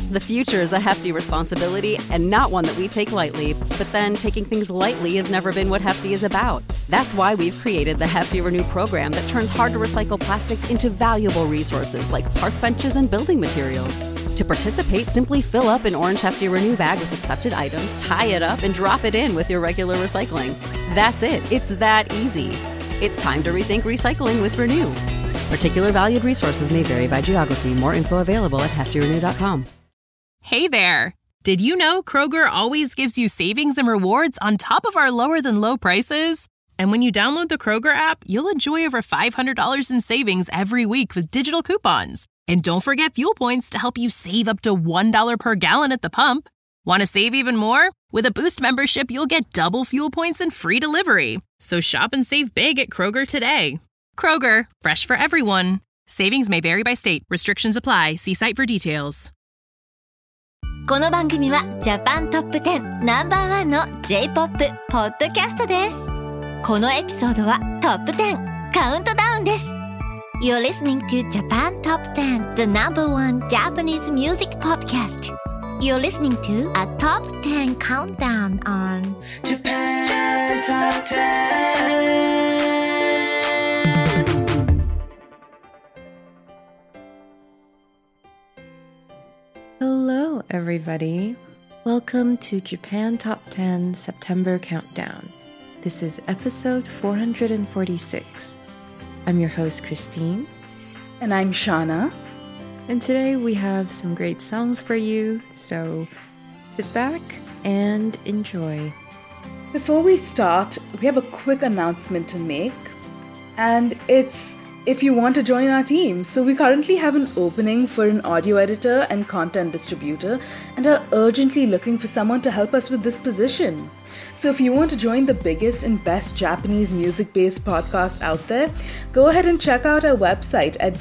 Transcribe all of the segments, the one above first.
The future is a hefty responsibility and not one that we take lightly. But then taking things lightly has never been what Hefty is about. That's why we've created the Hefty Renew program that turns hard-to-recycle plastics into valuable resources like park benches and building materials. To participate, simply fill up an orange Hefty Renew bag with accepted items, tie it up, and drop it in with your regular recycling. That's it. It's that easy. It's time to rethink recycling with Renew. Particular valued resources may vary by geography. More info available at heftyrenew.com. Hey there! Did you know Kroger always gives you savings and rewards on top of our lower-than-low prices? And when you download the Kroger app, you'll enjoy over $500 in savings every week with digital coupons. And don't forget fuel points to help you save up to $1 per gallon at the pump. Want to save even more? With a Boost membership, you'll get double fuel points and free delivery. So shop and save big at Kroger today. Kroger, fresh for everyone. Savings may vary by state. Restrictions apply. See site for details. この番組はジャパントップ10ナンバーワンの J-POP ポッドキャストです。このエピソードはトップ10カウントダウンです。You're listening to Japan Top 10, the number one Japanese music podcast. You're listening to a top 10 countdown on Japan Top 10. Hello, everybody. Welcome to Japan Top 10 September Countdown. This is episode 446. I'm your host, Christine. And I'm Shauna. And today we have some great songs for you, so sit back and enjoy. Before we start, we have a quick announcement to make. And it's if you want to join our team. So we currently have an opening for an audio editor and content distributor and are urgently looking for someone to help us with this position. So if you want to join the biggest and best Japanese music-based podcast out there, go ahead and check out our website at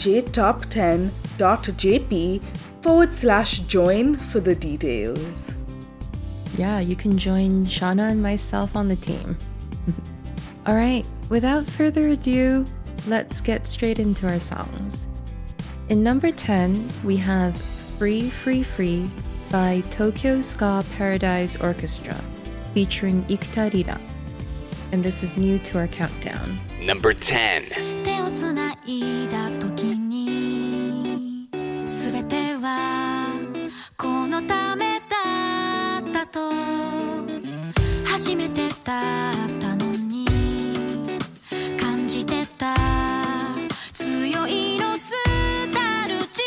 jtop10.jp/join for the details. Yeah, you can join Shauna and myself on the team. All right, without further ado, let's get straight into our songs. In number 10, we have Free Free Free by Tokyo Ska Paradise Orchestra, featuring Ikuta Rira. And this is new to our countdown. Number 10. 手をつないだ時に全てはこのためだったと初めてだったのに感じてた強いノスタルジー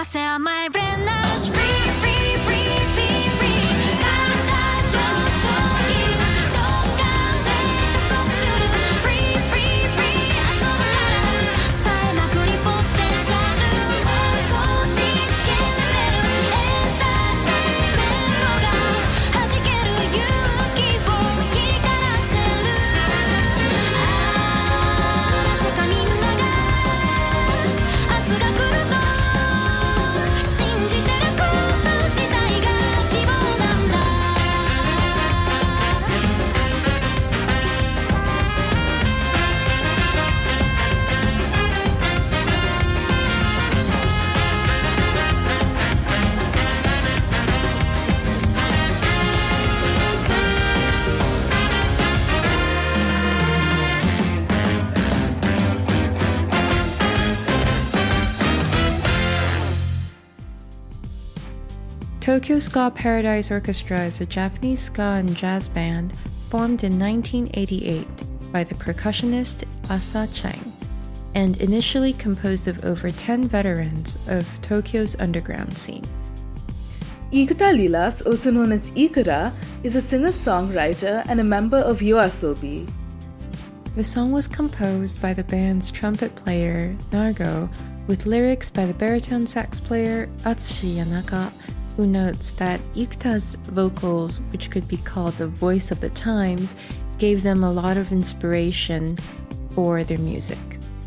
せ甘いブレンダー Free, free, free, free, free 肩上昇気流直感で加速する Free, free, free 遊ぶからさえまくりポテンシャル妄想実現レベルエンターテインメントが弾ける勇気を光らせるなぜかみんなが明日が来ると信じてること自体が希望なんだ Tokyo Ska Paradise Orchestra is a Japanese ska and jazz band formed in 1988 by the percussionist Asa Chang and initially composed of over 10 veterans of Tokyo's underground scene. Ikuta Lilas, also known as Ikura, is a singer-songwriter and a member of YOASOBI. The song was composed by the band's trumpet player, Nargo, with lyrics by the baritone sax player, Atsushi Yanaka, who notes that Ikuta's vocals, which could be called the voice of the times, gave them a lot of inspiration for their music.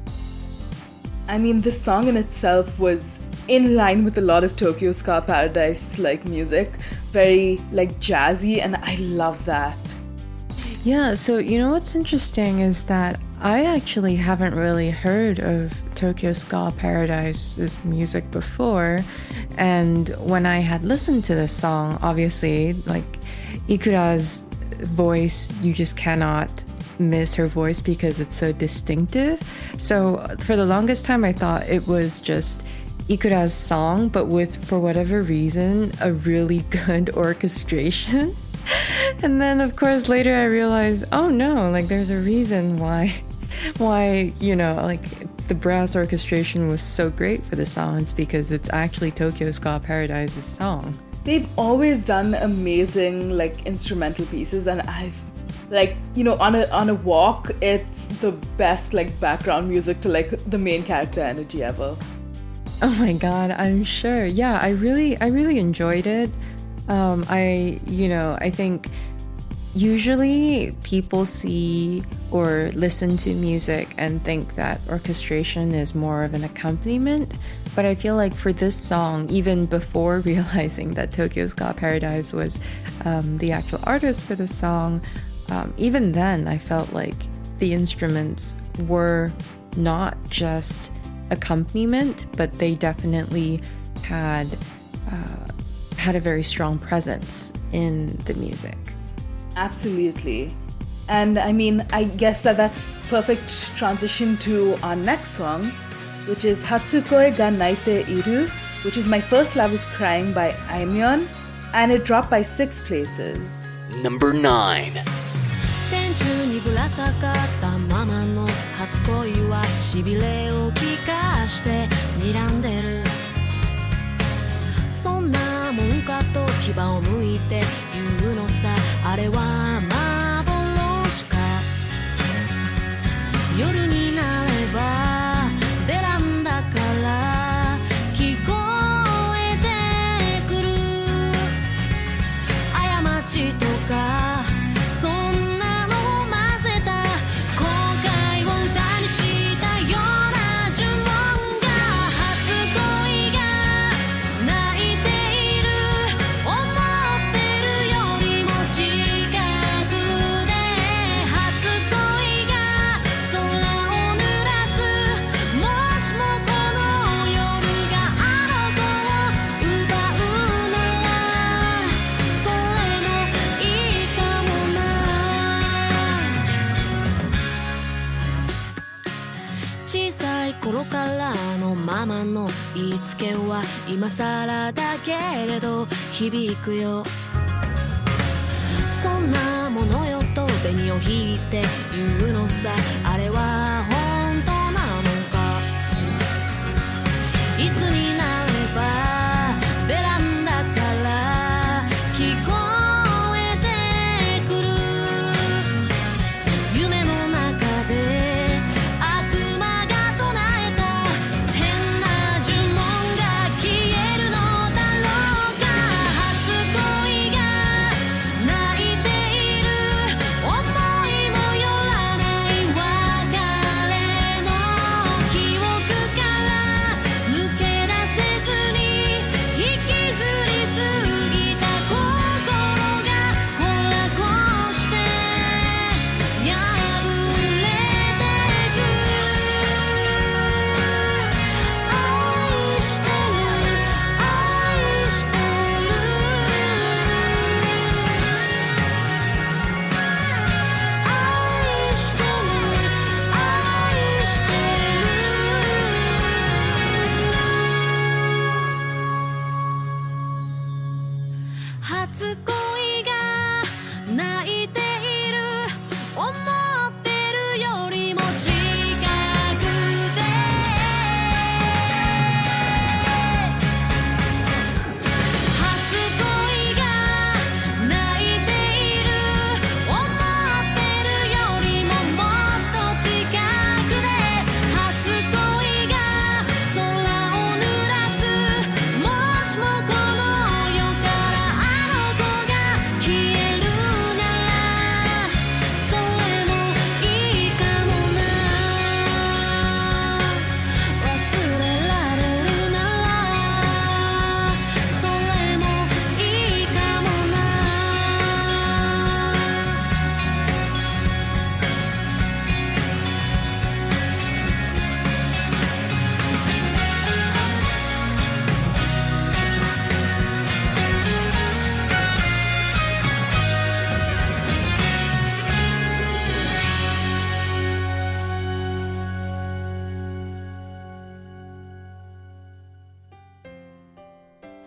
I mean, the song in itself was in line with a lot of Tokyo Ska Paradise-like music, very like jazzy, and I love that. Yeah, so you know what's interesting is that I actually haven't really heard of Tokyo Ska Paradise's music before, and when I had listened to this song, obviously, like Ikura's voice, you just cannot miss her voice because it's so distinctive. So for the longest time, I thought it was just Ikura's song, but with, for whatever reason, a really good orchestration. And then, of course, later I realized, oh no, like there's a reason why, you know, like the brass orchestration was so great for the song. It's because it's actually Tokyo Ska Paradise's song. They've always done amazing like instrumental pieces, and I've like, you know, on a walk, it's the best like background music to like the main character energy ever. Oh my god, I'm sure. Yeah, I really enjoyed it. I think usually people see or listen to music and think that orchestration is more of an accompaniment, but I feel like for this song, even before realizing that Tokyo Ska Paradise was the actual artist for the song, even then I felt like the instruments were not just accompaniment, but they definitely had a very strong presence in the music. Absolutely. And I mean, I guess that's perfect transition to our next song, which is Hatsukoi ga Naite Iru, which is My First Love is Crying by Aimyon, and it dropped by 6 places. Number 9. 天中にぶら下がったままの初恋はしびれを聞かして睨んでるそんなもんかと牙を向いて言うのさあれは幻か夜になればベランダから聞こえてくる過ちとかママの言いつけは今さらだけれど響くよそんなものよと紅を引いて言うのさあれは本当なのかいつになれば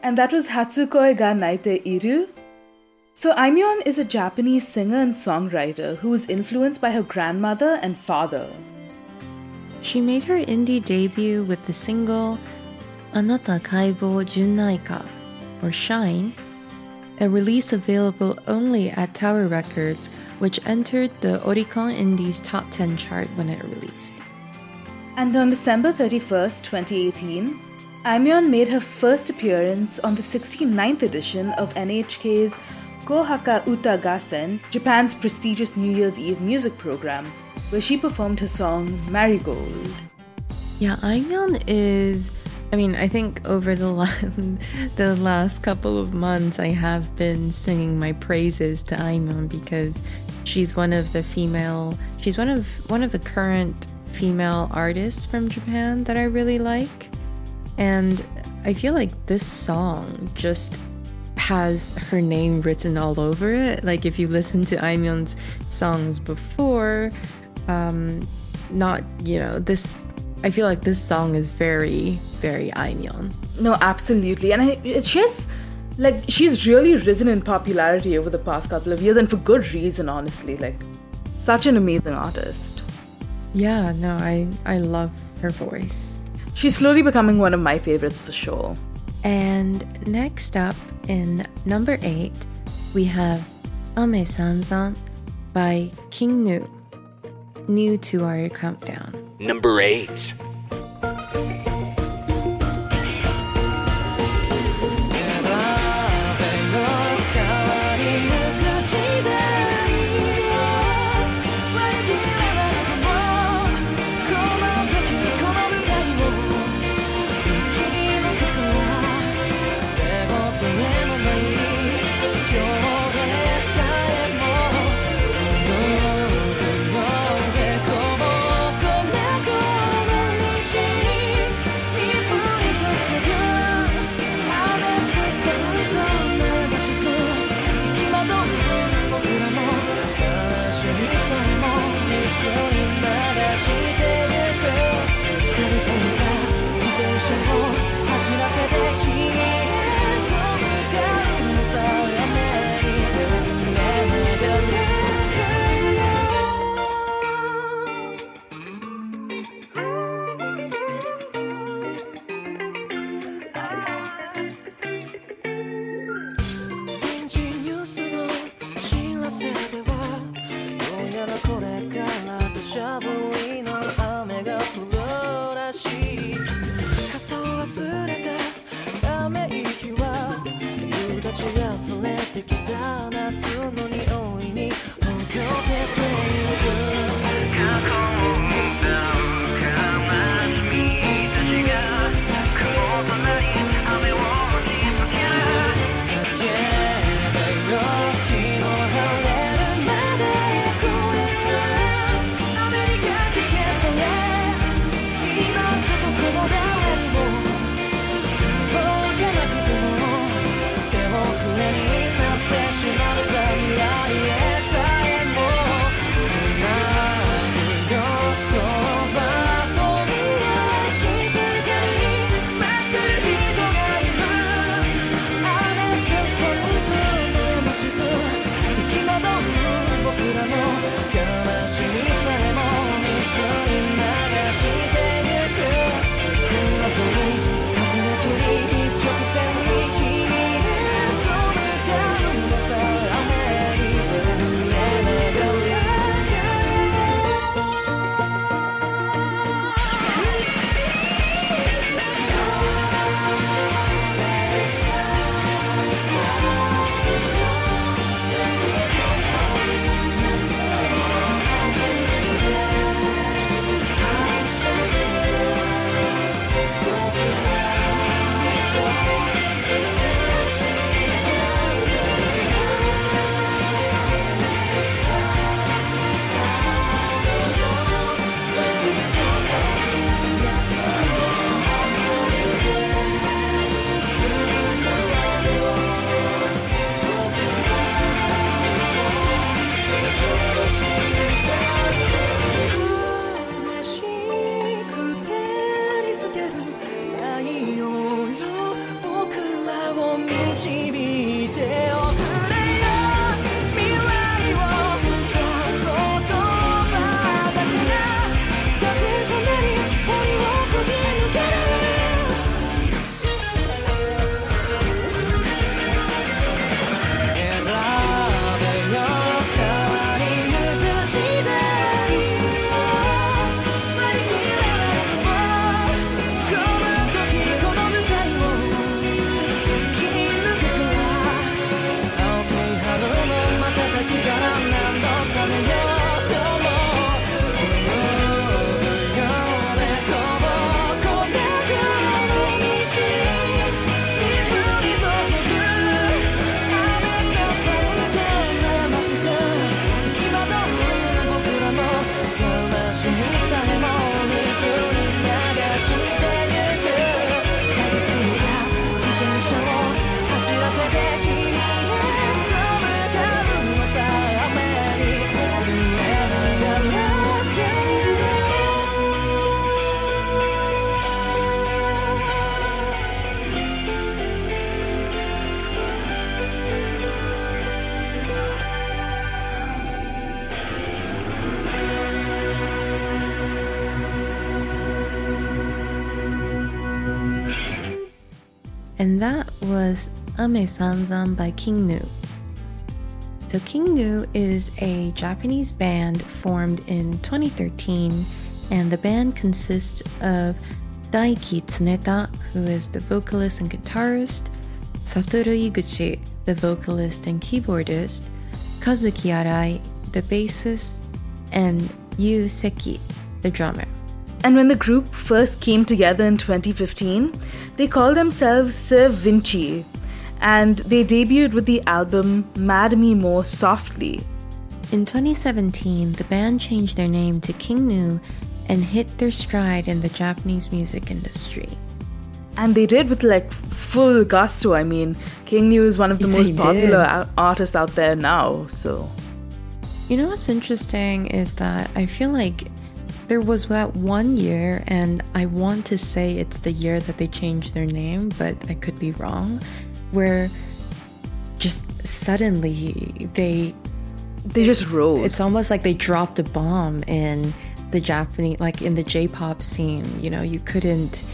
And that was Hatsukoi ga Naite Iru. So Aimyon is a Japanese singer and songwriter who was influenced by her grandmother and father. She made her indie debut with the single Anata Kaibo Junnai ka, or Shine, a release available only at Tower Records, which entered the Oricon Indies Top 10 chart when it released. And on December 31st, 2018, Aimyon made her first appearance on the 69th edition of NHK's Kohaka Uta Gassen, Japan's prestigious New Year's Eve music program, where she performed her song Marigold. Yeah, Aimyon is... I think over the last couple of months, I have been singing my praises to Aimyon because she's one of the current female artists from Japan that I really like. And I feel like this song just has her name written all over it. Like if you listen to Aimyon's songs before, I feel like this song is very, very Aimyon. No, absolutely. And it's just, she's really risen in popularity over the past couple of years, and for good reason, honestly. Such an amazing artist. Yeah, no, I love her voice. She's slowly becoming one of my favorites for sure. And next up, in number 8, we have Ame Sanzan by King Nu. New to our countdown. Number 8. And that was Ame Sanzan by King Gnu. So King Gnu is a Japanese band formed in 2013, and the band consists of Daiki Tsuneta, who is the vocalist and guitarist, Satoru Iguchi, the vocalist and keyboardist, Kazuki Arai, the bassist, and Yu Seki, the drummer. And when the group first came together in 2015, they called themselves Sir Vinci, and they debuted with the album Mad Me More Softly. In 2017, the band changed their name to King Gnu and hit their stride in the Japanese music industry. And they did with like full gusto. I mean, King Gnu is one of the most popular artists out there now, so... You know what's interesting is that I feel like there was that one year, and I want to say it's the year that they changed their name, but I could be wrong, where just suddenly they just rose. It's almost like they dropped a bomb in the Japanese, like in the J-pop scene. You know, you couldn't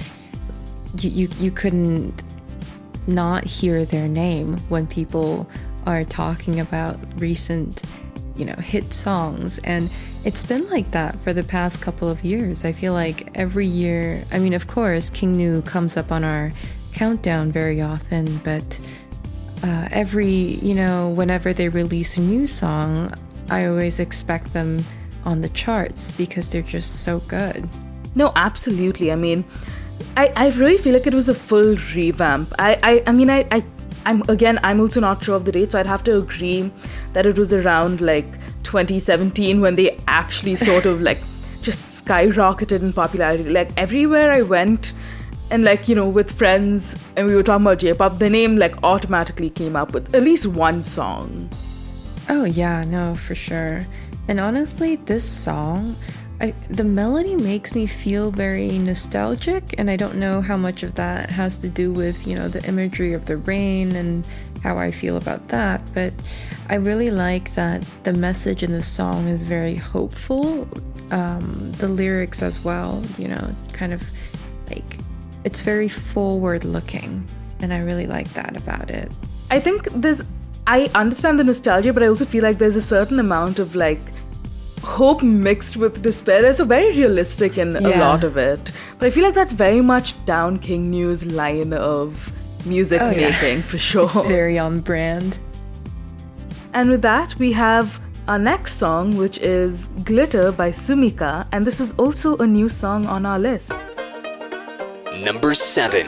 not hear their name when people are talking about recent, you know, hit songs. And it's been like that for the past couple of years. I feel like every year, I mean, of course, King Gnu comes up on our countdown very often, but whenever they release a new song, I always expect them on the charts because they're just so good. No, absolutely. I mean, I really feel like it was a full revamp. I'm also not sure of the date, so I'd have to agree that it was around like 2017 when they actually sort of like just skyrocketed in popularity. Like everywhere I went and like, you know, with friends and we were talking about J-pop, the name like automatically came up with at least one song. Oh yeah, no, for sure. And honestly, this song, the melody makes me feel very nostalgic, and I don't know how much of that has to do with, you know, the imagery of the rain and how I feel about that, but I really like that the message in the song is very hopeful. The lyrics as well, you know, kind of like, it's very forward looking, and I really like that about it. I think I understand the nostalgia, but I also feel like there's a certain amount of like hope mixed with despair. They're so very realistic in a lot of it. But I feel like that's very much down King Gnu's line of music making, for sure. It's very on brand. And with that, we have our next song, which is Glitter by Sumika, and this is also a new song on our list. Number 7.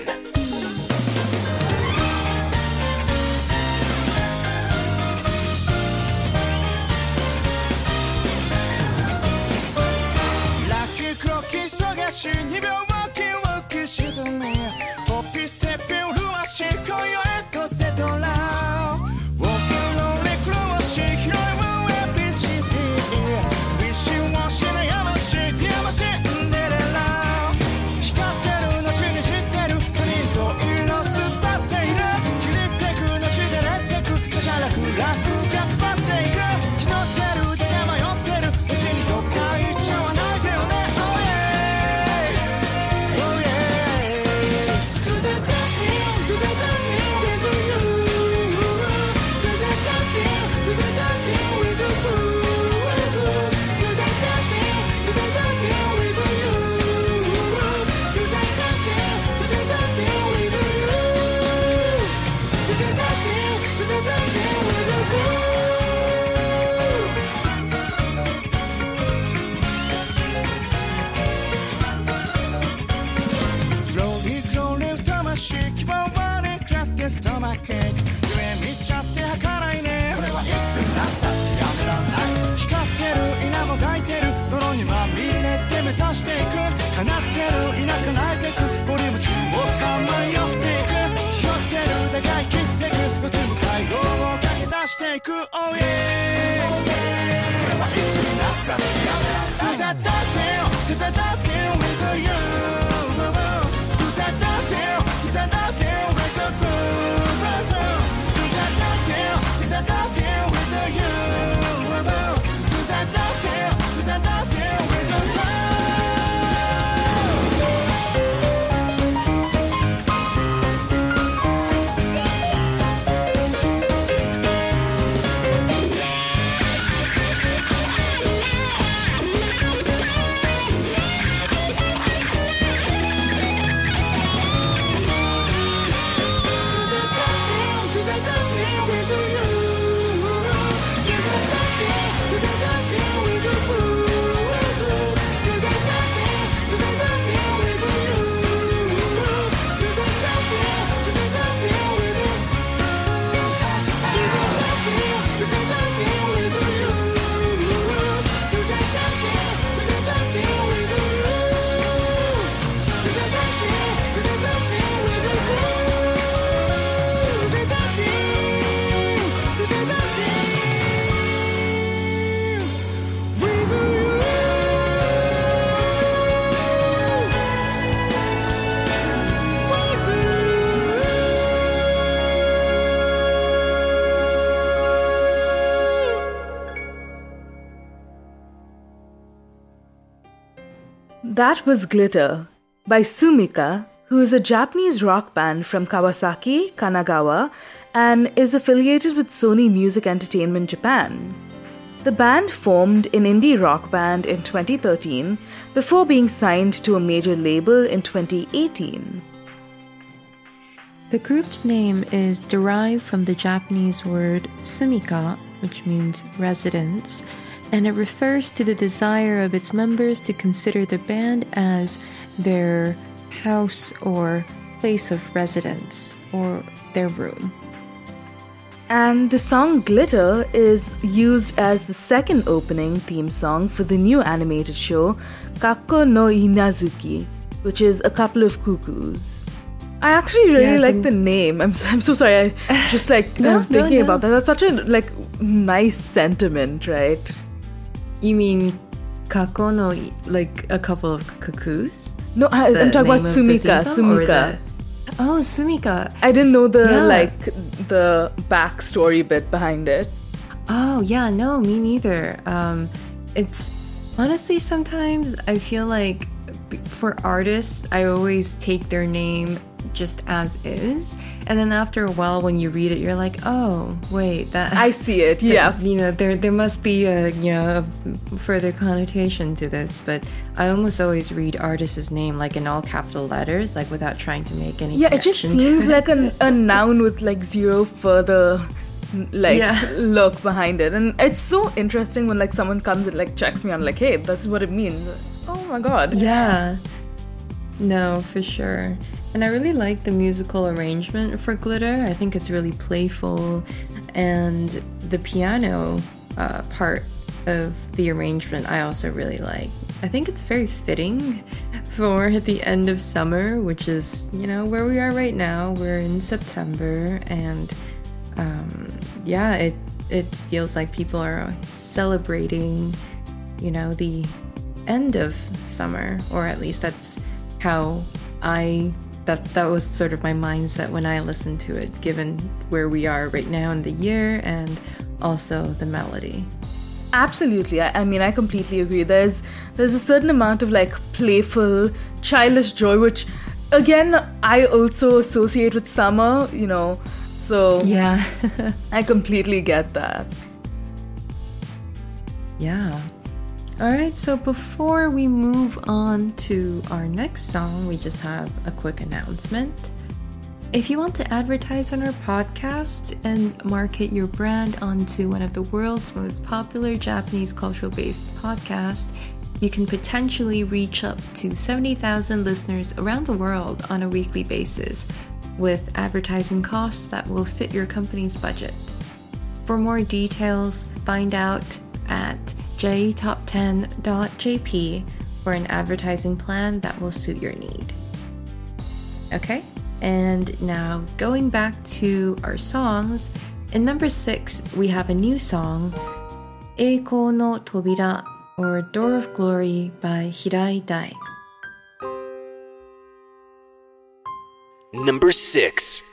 That was Glitter by Sumika, who is a Japanese rock band from Kawasaki, Kanagawa, and is affiliated with Sony Music Entertainment Japan. The band formed an indie rock band in 2013 before being signed to a major label in 2018. The group's name is derived from the Japanese word sumika, which means residence, and it refers to the desire of its members to consider the band as their house or place of residence, or their room. And the song Glitter is used as the second opening theme song for the new animated show Kakko no Inazuki, which is A Couple of Cuckoos. I actually really like the name. I'm so sorry. I just I'm thinking about that. That's such a nice sentiment, right? You mean Kakko no, A Couple of Cuckoos? No, I'm talking about Sumika. Oh, Sumika. I didn't know the backstory bit behind it. Oh, yeah, no, me neither. It's honestly, sometimes I feel like for artists, I always take their name just as is, and then after a while when you read it, you're like, oh wait, that I see it. Yeah, there must be a further connotation to this, but I almost always read artist's name in all capital letters, without trying to make any it just seems like a noun with zero further look behind it. And it's so interesting when someone comes and checks me on hey, this is what it means. Oh my god. Yeah, no, for sure. And I really like the musical arrangement for Glitter. I think it's really playful, and the piano part of the arrangement I also really like. I think it's very fitting for the end of summer, which is, where we are right now. We're in September, and it feels like people are celebrating, the end of summer, or at least that's how that was sort of my mindset when I listened to it, given where we are right now in the year and also the melody. Absolutely. I mean, I completely agree. There's a certain amount of playful, childish joy, which again I also associate with summer, so yeah. I completely get that. Yeah. Alright, so before we move on to our next song, we just have a quick announcement. If you want to advertise on our podcast and market your brand onto one of the world's most popular Japanese cultural-based podcasts, you can potentially reach up to 70,000 listeners around the world on a weekly basis with advertising costs that will fit your company's budget. For more details, find out at jtop10.jp for an advertising plan that will suit your need. Okay, and now going back to our songs, in number 6 we have a new song, Eiko no Tobira, or Door of Glory by Hirai Dai. Number 6.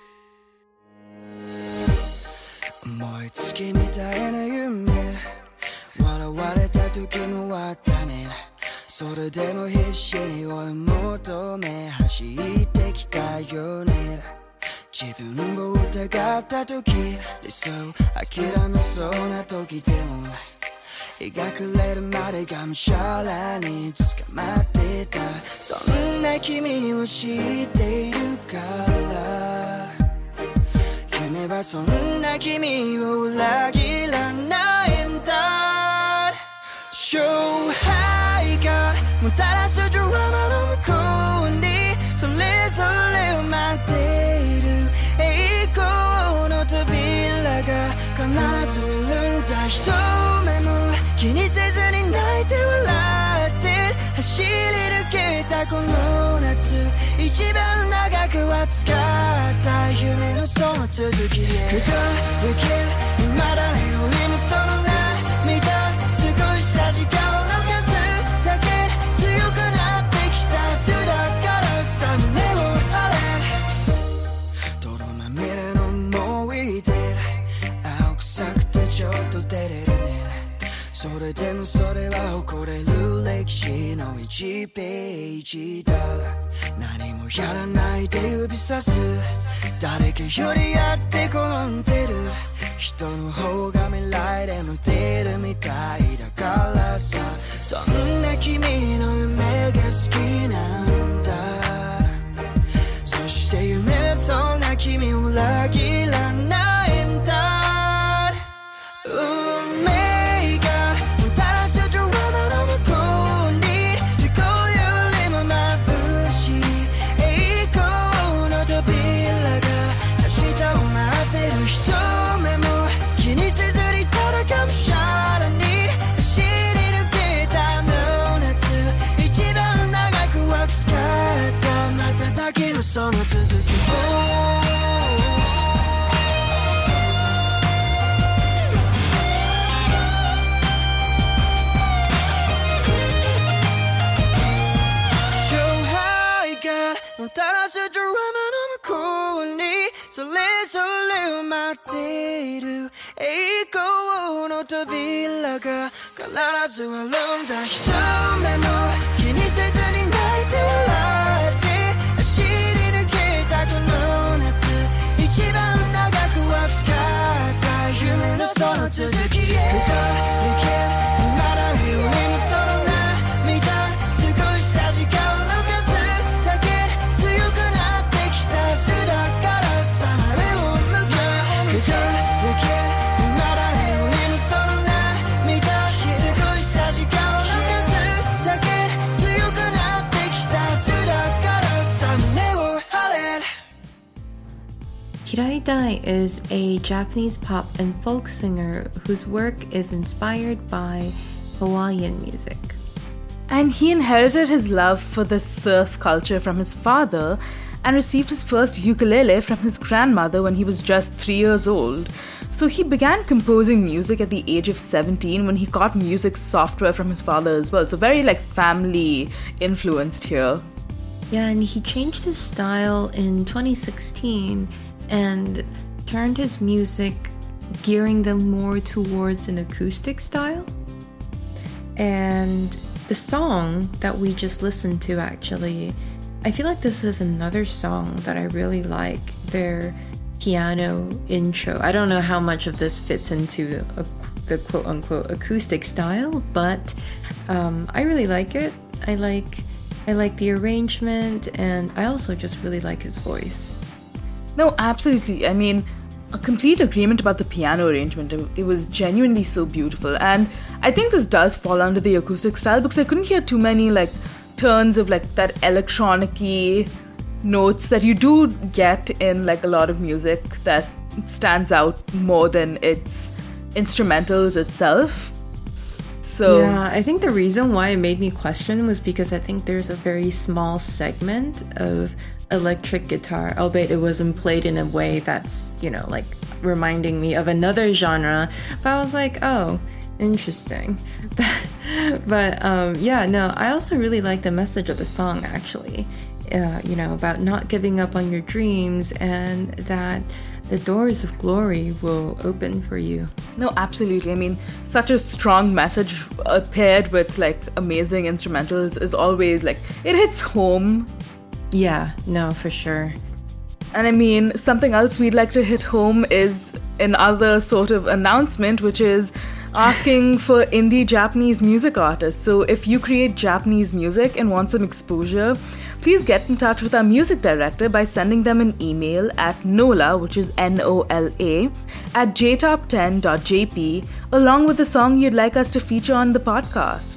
思いつきみたいな夢笑われた時もあったねそれでも必死に追い求め走ってきたよね自分を疑った時理想諦めそうな時でも日が暮れるまでがむしゃらに捕まってたそんな君を知っているから夢はそんな君を裏切らないんだ勝敗がもたらすドラマの向こうにそれぞれを待っている栄光の扉が必ずいるんだ一目も気にせずに泣いて笑って走り抜けたこの夏一番長く熱かった夢のその続きへ駆け抜ける未だによりもその涙少した時間を残すだけ強くなってきた明日だからさ胸を張れ泥まみれの思い出青臭くてちょっと照れるねそれでもそれは誇れる歴歴史の1ページだ何もやらないで指さす誰かよりやって転んでる人の方が未来で向いてるみたいだからさそんな君の夢が好きなんだそして夢はそんな君を裏切らないんだ運命がもたらすドラマの向こうに事故よりも眩しい栄光の扉が明日を待ってる人目も気にせずにただがむしゃらに走り抜けたの夏一番長く熱かった瞬きのその続きもたらすドラマの向こうにそれぞれを待っている栄光の扉が必ずあるんだ一目も気にせずに泣いて笑って走り抜けたこの夏一番長く熱かった夢のその続きへまだよりもその涙少した時間を残すだけ強くなってきた明日だからさあれを向けまだよりもその涙少した時間を残すだけ強くなってきた明日だからさ胸を張れ Hirai Dai is a Japanese pop and folk singer whose work is inspired by Hawaiian music. And he inherited his love for the surf culture from his father and received his first ukulele from his grandmother when he was just 3 years old. So he began composing music at the age of 17 when he got music software from his father as well. So very family influenced here. Yeah, and he changed his style in 2016 and turned his music, gearing them more towards an acoustic style. And the song that we just listened to, actually, I feel like this is another song that I really like, their piano intro. I don't know how much of this fits into the quote-unquote acoustic style, but I really like it. I like the arrangement, and I also just really like his voice. No, absolutely. I mean, a complete agreement about the piano arrangement. It was genuinely so beautiful. And I think this does fall under the acoustic style because I couldn't hear too many turns of that electronic-y notes that you do get in a lot of music that stands out more than its instrumentals itself. So yeah, I think the reason why it made me question was because I think there's a very small segment of electric guitar, albeit it wasn't played in a way that's, reminding me of another genre. But I was like, oh, interesting. But I also really like the message of the song, actually. About not giving up on your dreams and that the doors of glory will open for you. No, absolutely. I mean, such a strong message paired with amazing instrumentals is always it hits home. Yeah, no, for sure. And I mean, something else we'd like to hit home is another sort of announcement, which is asking for indie Japanese music artists. So if you create Japanese music and want some exposure, please get in touch with our music director by sending them an email at NOLA, which is NOLA, at jtop10.jp, along with the song you'd like us to feature on the podcast.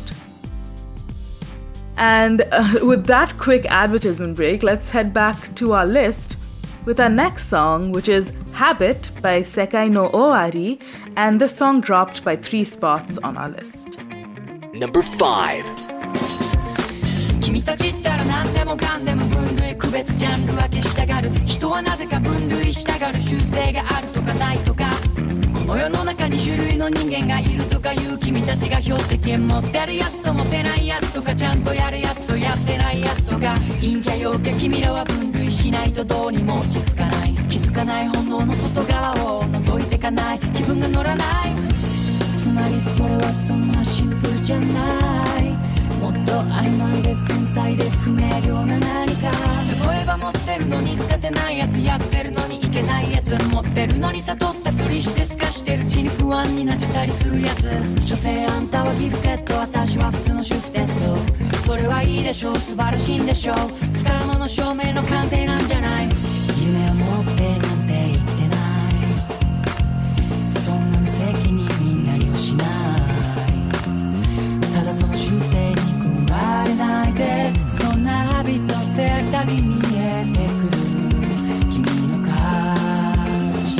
And with that quick advertisement break, let's head back to our list with our next song, which is Habit by Sekai no Owari, and this song dropped by 3 spots on our list. Number 5. 君たちったら何でもかんでも分類区別ジャンル分けしたがる人はなぜか分類したがる習性があるとかないとかこの世の中に種類の人間がいるとかいう君たちが標的持ってるやつと持てないやつとかちゃんとやるやつとやってないやつとか陰キャ陽キャ君らは分類しないとどうにも落ち着かない気づかない本能の外側を覗いてかない気分が乗らないつまりそれはそんなシンプルじゃないもっと曖昧で繊細で不明瞭な何か。例えば持ってるのに出せないやつ、やってるのにいけないやつ、持ってるのに悟ったふりして透かしてるうちに不安になっちゃったりするやつ。所詮あんたはギフテッド、私は普通の主婦テスト。それはいいでしょう、素晴らしいんでしょう。不可能の証明の完成なんじゃない。夢を持ってなんて言ってない、そんな無責任になりはしない。ただその習性に食われないで、そんなハビット捨てるたび見えてくる君の価値。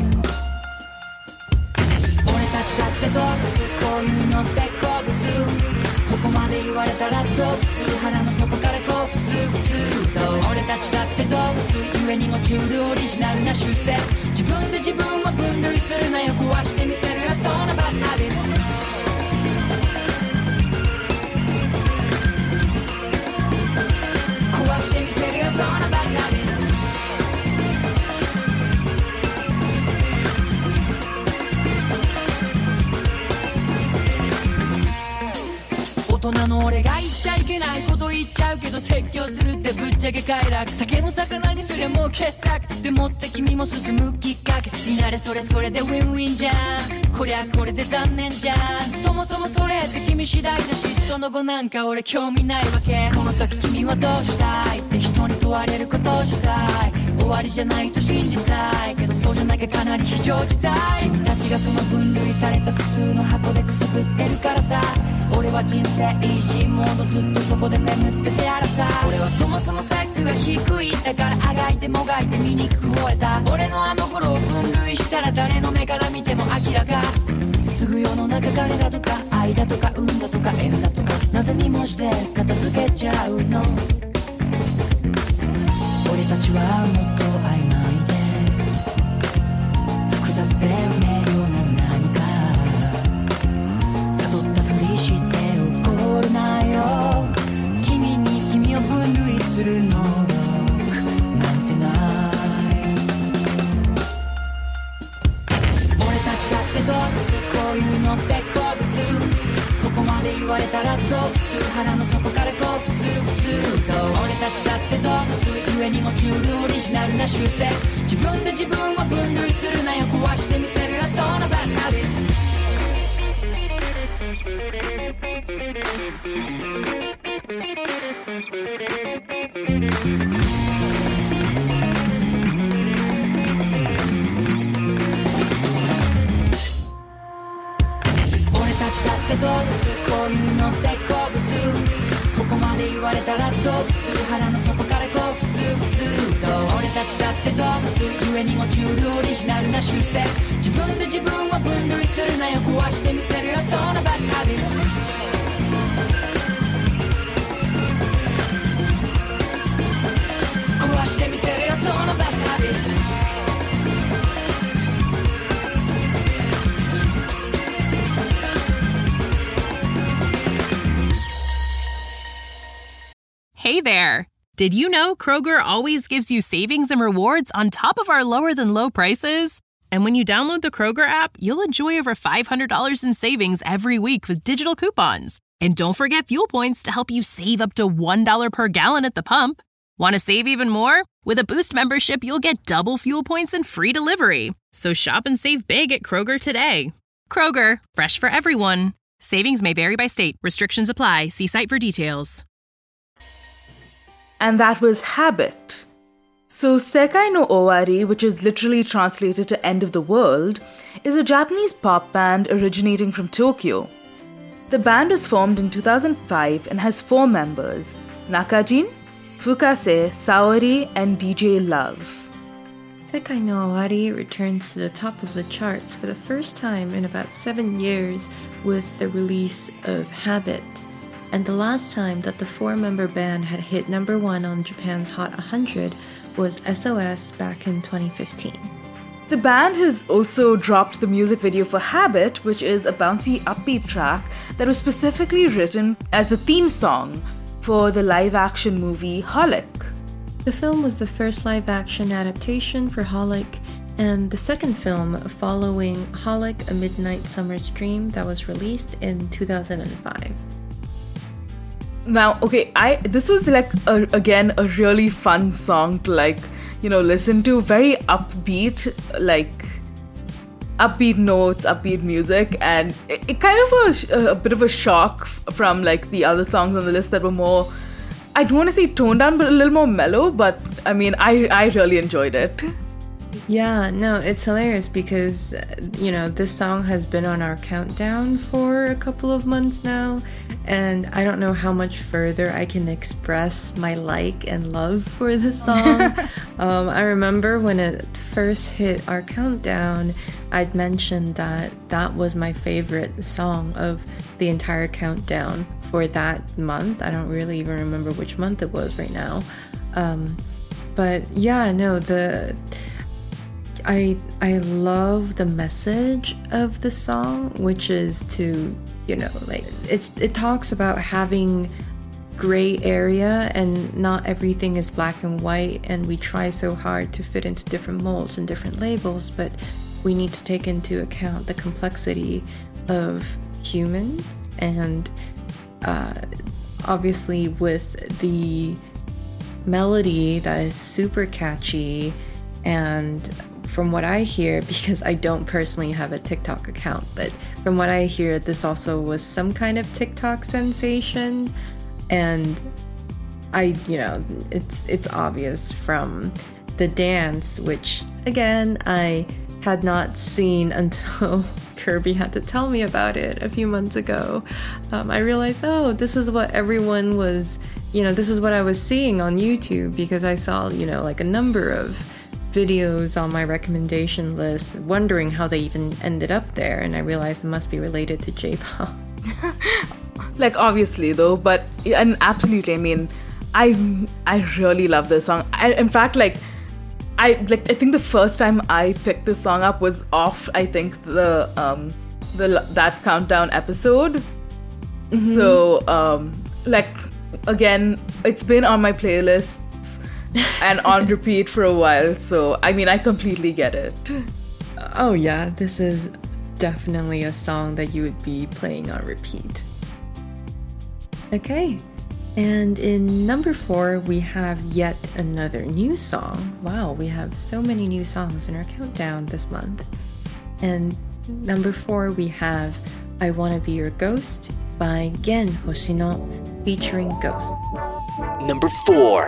俺たちだって動物、こういうのって好物。ここまで言われたらどう普通、腹の底からこう普通と。俺たちだって動物、ゆえにもチュールオリジナルな習性。自分で自分を分類するなよ、壊してみせるよそんなバッハビット。壊してみせるよそんなバッハビット。大人の俺が言っちゃいけないこと言っちゃうけど、説教するってぶっちゃけ快楽。酒の魚にすりゃもう傑作でもって君も進むきっかけになれ。それそれでウィンウィンじゃん、こりゃこれで残念じゃん。そもそもそれって君次第だし、その後なんか俺興味ないわけ。この先君はどうしたいって人に問われることをしたい。終わりじゃないと信じたいけど、そうじゃなきゃかなり非常事態。君たちがその分類された普通の箱でくすぶってるからさ。俺は人生イージーモード、ずっとそこで眠っててあらさ。俺はそもそもスペックが低い、だからあがいてもがいて醜く吠えた。俺のあの頃を分類したら誰の目から見ても明らか。すぐ世の中彼だとか愛だとか運だとか縁だとか、なぜ2文字で片付けちゃうの。俺たちはもっと曖昧で複雑で不明瞭な何か。悟ったふりして怒るなよ、君に君を分類する能力なんてない。俺たちだって動物、こういうのって好物。ここまで言われたらどう普通、腹の底からこう普通と。俺たちだって動物、ゆえにもチュールオリジナルな習性。自分で自分を分類するなよ、壊してみせるよそんなバッハビット。動物、こういうのって好物。ここまで言われたらどう普通、腹の底からこう普通と。俺たちだって動物、ゆえにもチュールオリジナルな習性。自分で自分を分類するなよ、壊してみせるよそんなバッハビット。壊してみせるよそんなバッハビット。 Hey there! Did you know Kroger always gives you savings and rewards on top of our lower-than-low prices? And when you download the Kroger app, you'll enjoy over $500 in savings every week with digital coupons. And don't forget fuel points to help you save up to $1 per gallon at the pump. Want to save even more? With a Boost membership, you'll get double fuel points and free delivery. So shop and save big at Kroger today. Kroger, fresh for everyone. Savings may vary by state. Restrictions apply. See site for details. And that was Habit. So Sekai no Owari, which is literally translated to End of the World, is a Japanese pop band originating from Tokyo. The band was formed in 2005 and has 4 members: Nakajin, Fukase, Saori, and DJ Love. Sekai no Owari returns to the top of the charts for the first time in about 7 years with the release of Habit. And the last time that the 4-member band had hit number 1 on Japan's Hot 100 was SOS back in 2015. The band has also dropped the music video for Habit, which is a bouncy upbeat track that was specifically written as a theme song for the live-action movie Holic. The film was the first live-action adaptation for Holic, and the second film following Holic: A Midnight Summer's Dream that was released in 2005. Now, okay, this was like again a really fun song to like, listen to. Very upbeat, like upbeat notes, upbeat music, and it kind of was a bit of a shock from like the other songs on the list that were more, I don't want to say toned down, but a little more mellow. But I mean, I really enjoyed it. Yeah, no, it's hilarious because, this song has been on our countdown for a couple of months now, and I don't know how much further I can express my like and love for this song. I remember when it first hit our countdown, I'd mentioned that was my favorite song of the entire countdown for that month. I don't really even remember which month it was right now. But yeah, no, I love the message of the song, which is to, it talks about having gray area and not everything is black and white, and we try so hard to fit into different molds and different labels, but we need to take into account the complexity of humans, and obviously with the melody that is super catchy. And from what I hear, because I don't personally have a TikTok account, but from what I hear, this also was some kind of TikTok sensation. And it's obvious from the dance, which again, I had not seen until Kirby had to tell me about it a few months ago. I realized, this is what everyone was, this is what I was seeing on YouTube, because I saw, like a number of videos on my recommendation list, wondering how they even ended up there, and I realized it must be related to J-pop. Like obviously though, and absolutely, I mean, I really love this song. In fact, I think the first time I picked this song up was off, I think, that countdown episode. Mm-hmm. So again, it's been on my playlist and on repeat for a while, so I mean, I completely get it. Oh yeah, this is definitely a song that you would be playing on repeat. Okay, and in number 4 we have yet another new song. Wow, we have so many new songs in our countdown this month. And number 4 we have I Wanna Be Your Ghost by Gen Hoshino featuring Ghost. Number 4.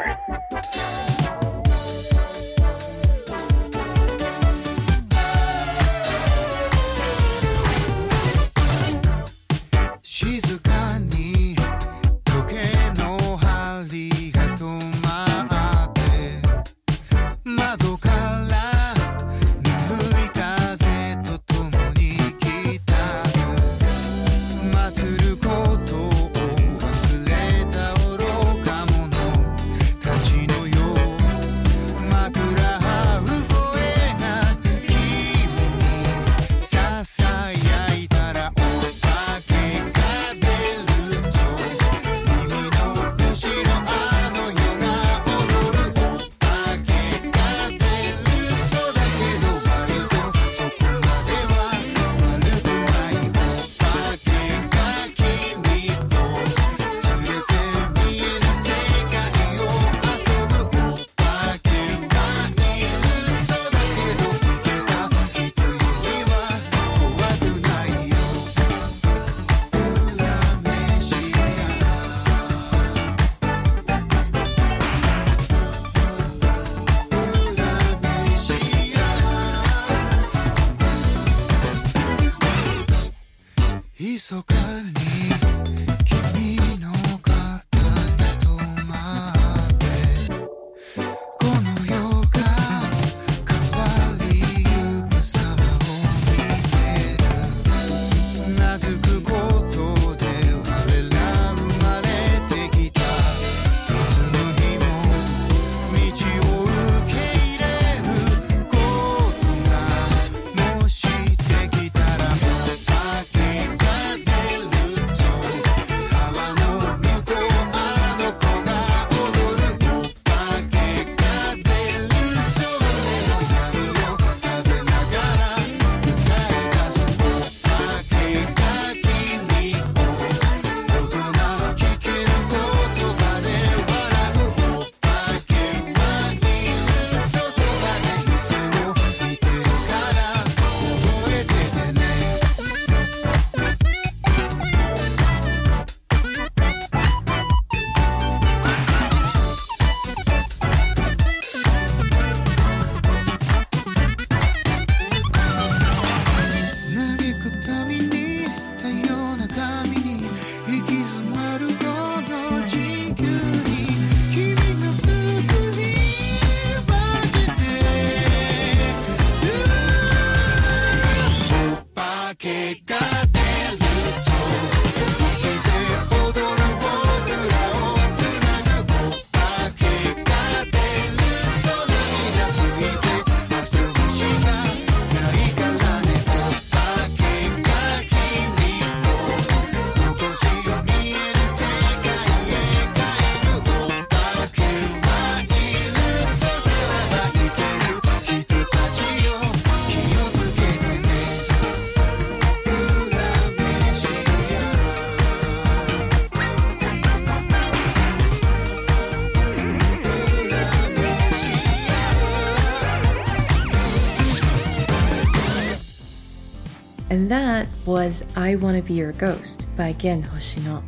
And that was I Wanna Be Your Ghost by Gen Hoshino.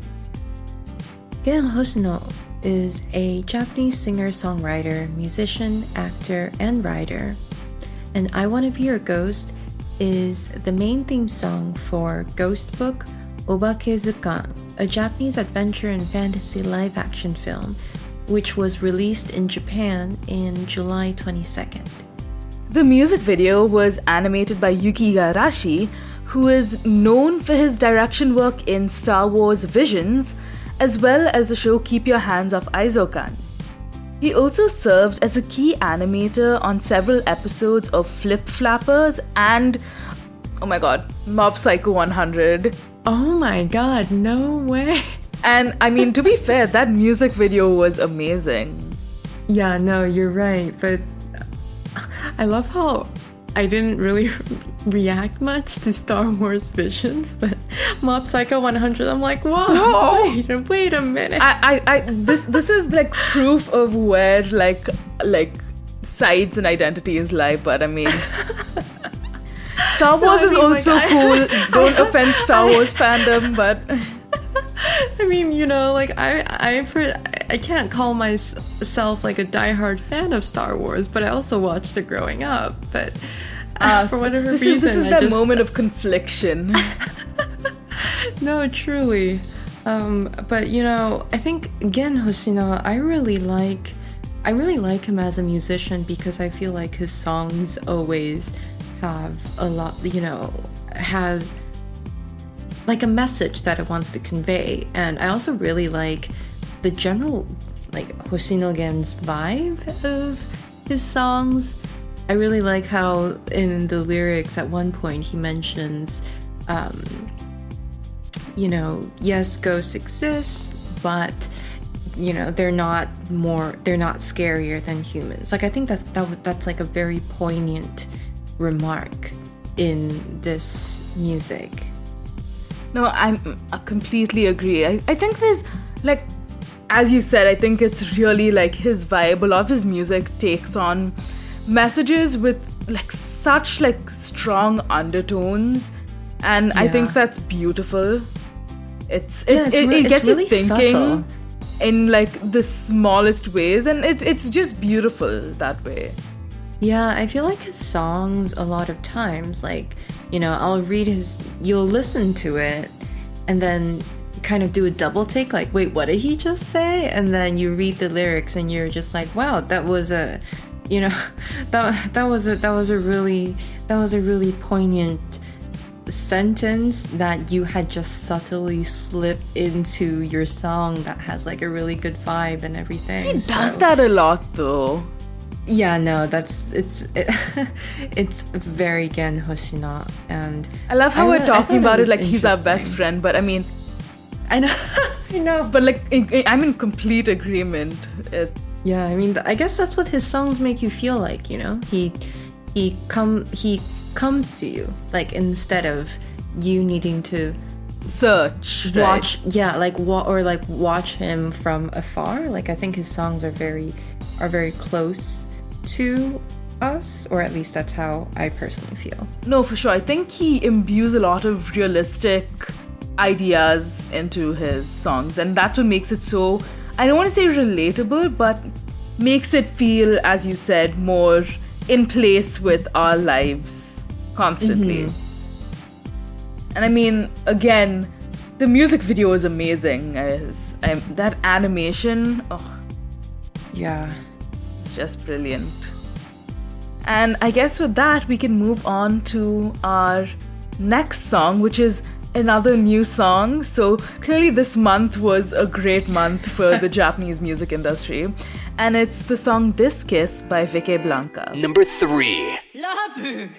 Gen Hoshino is a Japanese singer-songwriter, musician, actor, and writer. And I Wanna Be Your Ghost is the main theme song for Ghost Book Obake Zukan, a Japanese adventure and fantasy live-action film, which was released in Japan in July 22nd. The music video was animated by Yuki Igarashi, who is known for his direction work in Star Wars Visions, as well as the show Keep Your Hands Off Aizokan. He also served as a key animator on several episodes of Flip Flappers and, oh my god, Mob Psycho 100. Oh my god, no way. And I mean, to be fair, that music video was amazing. Yeah, no, you're right, but I love how I didn't really react much to Star Wars Visions, but Mob Psycho 100, I'm like, whoa, wait a minute. This is like proof of where like sides and identities lie, but I mean, Star Wars is also cool. Don't offend Star Wars fandom, but I mean, you know, like I can't call myself like a diehard fan of Star Wars, but I also watched it growing up. But for whatever reason, this is that moment of confliction. No, truly. But you know, I think Gen Hoshino, I really like him as a musician because I feel like his songs always have a lot, you know, has like a message that it wants to convey. And I also really like the general like Hoshino Gen's vibe of his songs. I really like how in the lyrics at one point he mentions you know, yes, ghosts exist, but you know, they're not scarier than humans. Like I think that's like a very poignant remark in this music. No, I completely agree. I think there's, like, as you said, I think it's really like his vibe. A lot of his music takes on messages with like such like strong undertones, and I think that's beautiful. It gets you thinking subtle in like the smallest ways, and it's just beautiful that way. Yeah, I feel like his songs a lot of times, like, you know, you'll listen to it and then kind of do a double take, like, wait, what did he just say? And then you read the lyrics and you're just like, wow, that was a, you know, that was a really poignant sentence that you had just subtly slipped into your song that has like a really good vibe and everything. He does that a lot though. Yeah, no, it's very Gen Hoshino, and I love how we're talking about it like he's our best friend, but I mean, I know, but like I'm in complete agreement. Yeah, I mean, I guess that's what his songs make you feel like, you know, he comes to you, like instead of you needing to search, watch, right? Yeah, like watch him from afar. Like I think his songs are very close to us, or at least that's how I personally feel. No, for sure. I think he imbues a lot of realistic ideas into his songs, and that's what makes it so, I don't want to say relatable, but makes it feel, as you said, more in place with our lives constantly. Mm-hmm. And I mean, again, the music video is amazing. That animation, yeah, it's just brilliant. And I guess with that, we can move on to our next song, which is another new song. So clearly this month was a great month for the Japanese music industry. And it's the song This Kiss by Vicky Blanca. Number 3. Love.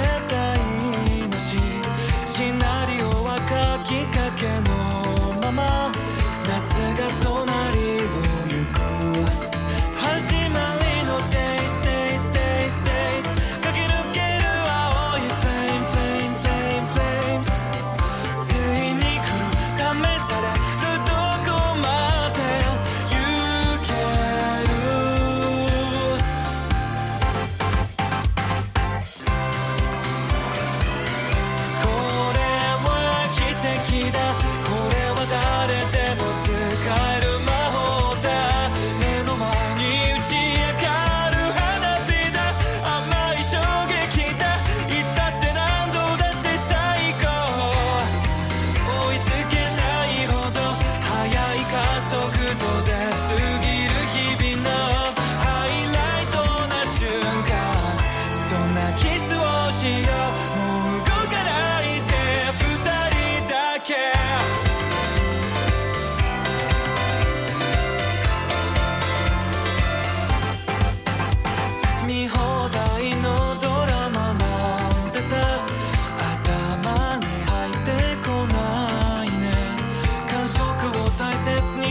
シナリオは書きかけのまま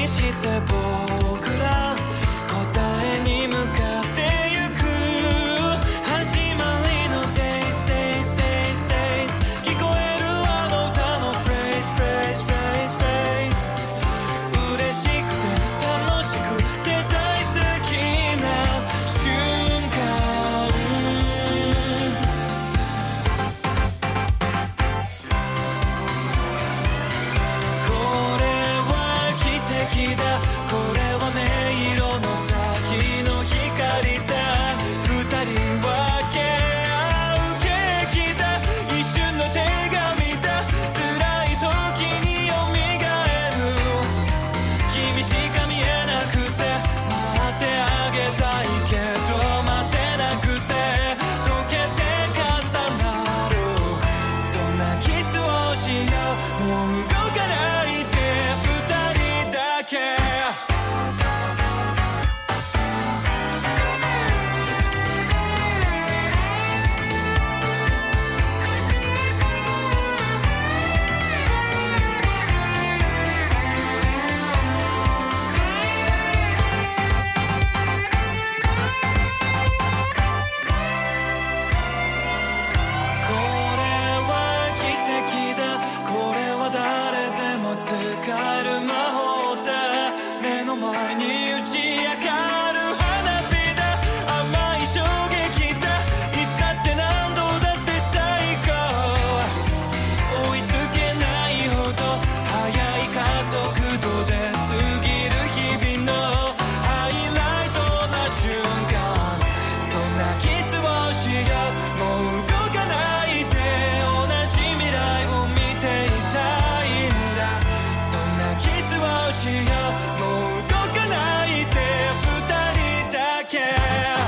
して僕ら答えに向かってゆく始まりの Days Days Days Days 聞こえるあの歌の Phrase Phrase Phrase Phrase 嬉しくて楽しくて大好きな瞬間これは奇跡だこれは音色の先の光だ二人分け合うケーキだ一瞬の手紙だ辛い時に蘇る君しか見えなくて待ってあげたいけど待てなくて溶けて重なるそんなキスをしようもう動かないで二人だけこれは奇跡だこれは誰でも使える魔法だ目の前に打ち明かる花火だ甘い衝撃だいつだって何度だって最高追いつけないほど速い加速度で過ぎる日々のハイライトな瞬間そんなキスをしようもう動かないで同じ未来を見ていたいんだそんなキスをしようもう動かないで二人だけ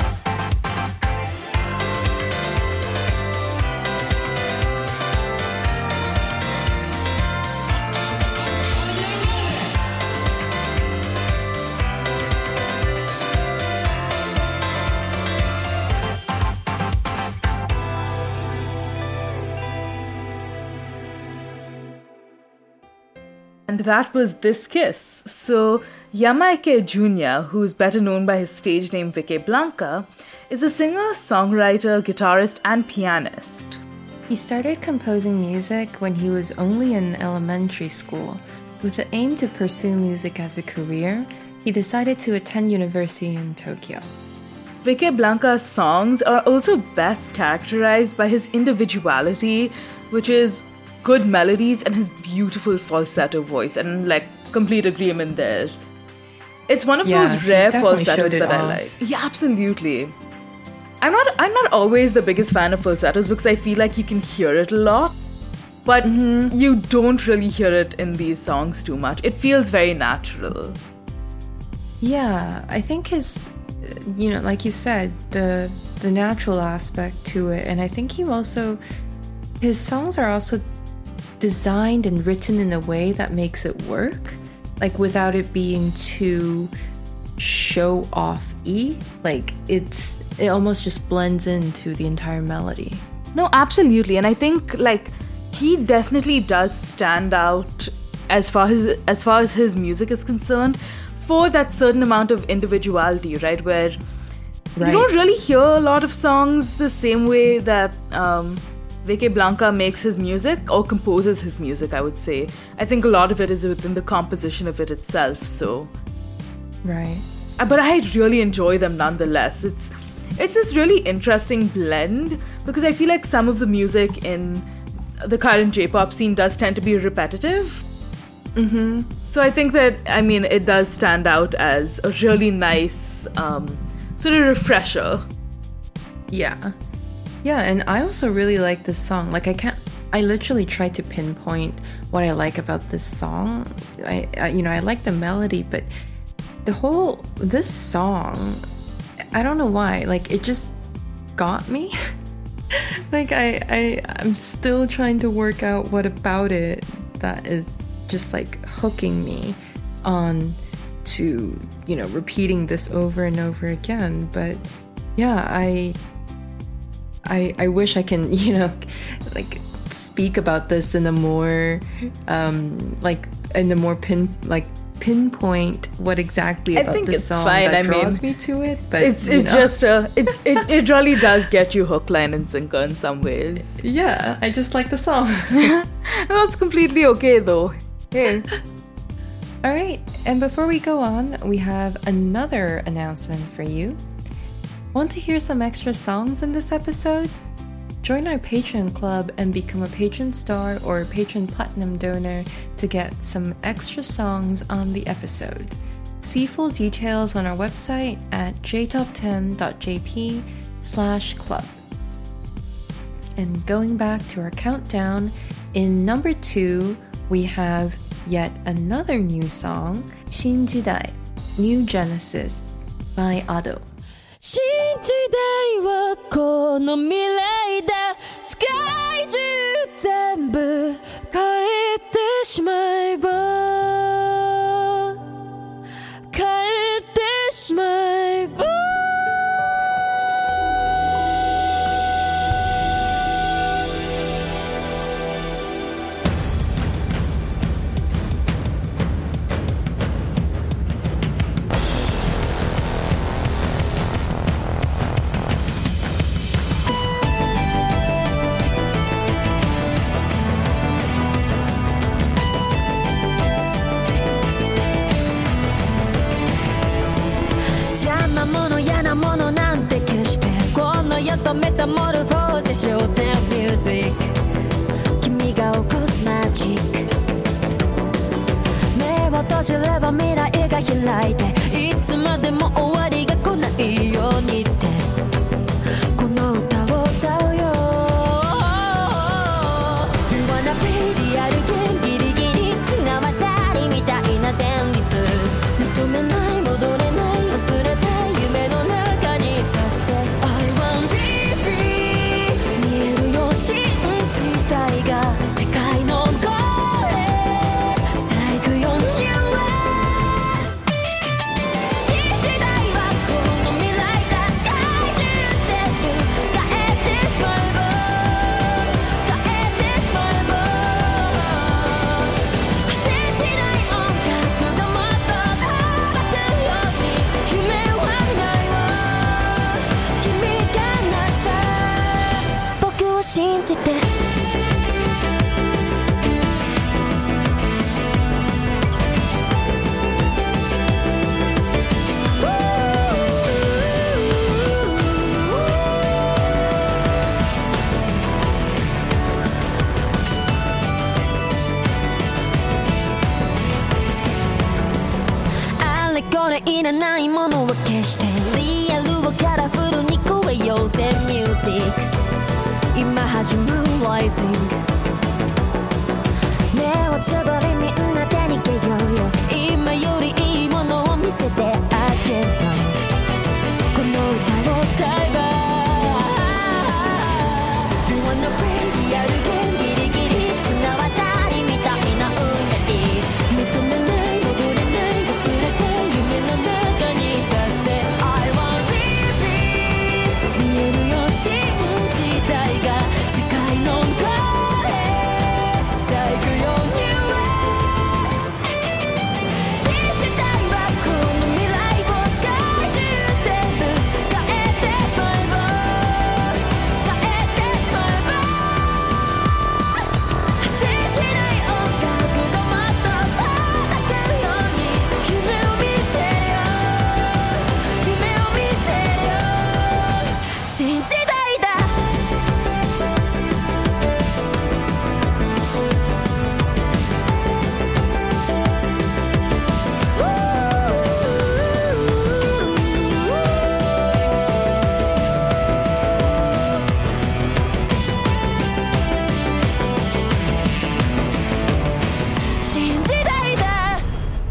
And that was This Kiss. So, Yamaike Jr., who's better known by his stage name Vicky Blanca, is a singer, songwriter, guitarist, and pianist. He started composing music when he was only in elementary school. With the aim to pursue music as a career, he decided to attend university in Tokyo. Vicky Blanca's songs are also best characterized by his individuality, which is good melodies and his beautiful falsetto voice, and complete agreement there. It's one of those rare falsettos that I like. Yeah, absolutely. I'm not always the biggest fan of falsettos because I feel like you can hear it a lot, but you don't really hear it in these songs too much. It feels very natural. Yeah, I think his, like you said, the natural aspect to it, and I think his songs are also designed and written in a way that makes it work, without it being too show-off-y. It almost just blends into the entire melody. No, absolutely. And I think he definitely does stand out as far as his music is concerned for that certain amount of individuality, right? Where you don't really hear a lot of songs the same way that Vicky Blanca makes his music or composes his music, I would say. I think a lot of it is within the composition of it itself, so... Right. But I really enjoy them nonetheless. It's this really interesting blend because I feel like some of the music in the current J-pop scene does tend to be repetitive. Mm-hmm. So I think that, it does stand out as a really nice sort of refresher. Yeah. Yeah, and I also really like this song. I literally tried to pinpoint what I like about this song. I like the melody, but this song, I don't know why, it just got me. I'm still trying to work out what about it that is just hooking me on to, repeating this over and over again. But yeah, I wish I can, speak about this in a more, pinpoint what exactly about the song that draws me to it, but it really does get you hook, line, and sinker in some ways. Yeah, I just like the song. That's completely okay, though. Hey. All right, and before we go on, we have another announcement for you. Want to hear some extra songs in this episode? Join our Patreon club and become a Patreon Star or Patreon Platinum donor to get some extra songs on the episode. See full details on our website at jtop10.jp/club. And going back to our countdown, in number 2, we have yet another new song, 新時代 New Genesis by Ado. 新時代はこの未来だ世界中全部変えてしまえば変えてしまえばメタモルフォーゼショーゼンミュージック君が起こすマジック目を閉じれば未来が開いていつまでも終わりが来ないようにってこの歌を歌うよ You wanna be リアルゲンギリギリ綱渡りみたいな旋律認めない戻れない忘れた夢の中にさして新時代が世界の声咲くように新時代はこの未来だ世界中全部変えてしまえば変えてしまえば果てしない音楽がもっと届くように夢は見ないわ君が成した僕を信じてこれいらないものは消してリアルをカラフルに超えようぜミュージック今始まるライジング目をつぶりみんなで逃げようよ今よりいいものを見せてあげるよこの歌を歌えば You wanna play リアルゲームギリギリ綱渡りみたいな運命認めない戻れない忘れて夢の中にさして I wanna be free 見えるよ新時代が世界の声咲くように新時代はこの未来を世界中全部変えてしまえば変えてしまえば果てしない音楽がもっと届くように夢を見せるよ夢を見せるよ新時代だ新時代だ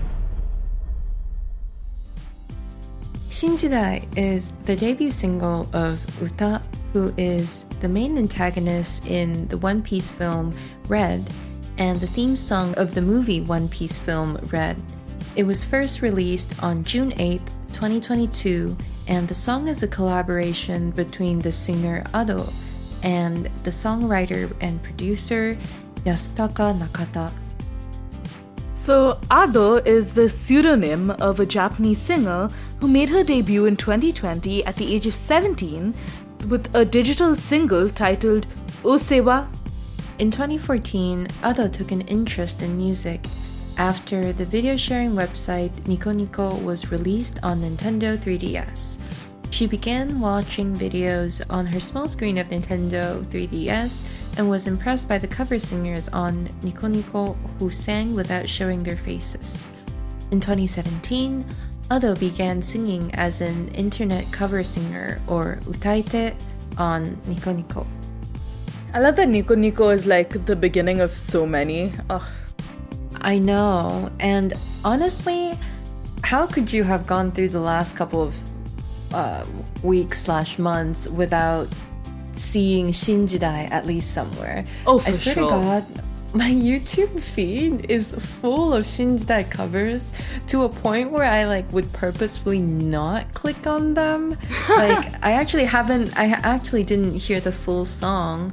Shinjidai is the debut single of Uta, who is the main antagonist in the One Piece film Red and the theme song of the movie One Piece film Red. It was first released on June 8th, 2022, and the song is a collaboration between the singer Ado and the songwriter and producer Yasutaka Nakata. So, Ado is the pseudonym of a Japanese singer who made her debut in 2020 at the age of 17 with a digital single titled Osewa. In 2014, Ado took an interest in music after the video sharing website Nico Nico was released on Nintendo 3DS. She began watching videos on her small screen of Nintendo 3DS and was impressed by the cover singers on Nico Nico who sang without showing their faces. In 2017, Ado began singing as an internet cover singer or utaite on Nico Nico. I love that Nico Nico is like the beginning of so many. Oh. I know, and honestly, how could you have gone through the last couple of weeks/months without seeing Shinjidai at least somewhere? Oh, for I swear sure. to God, my YouTube feed is full of Shinjidai covers to a point where I would purposefully not click on them. I actually didn't hear the full song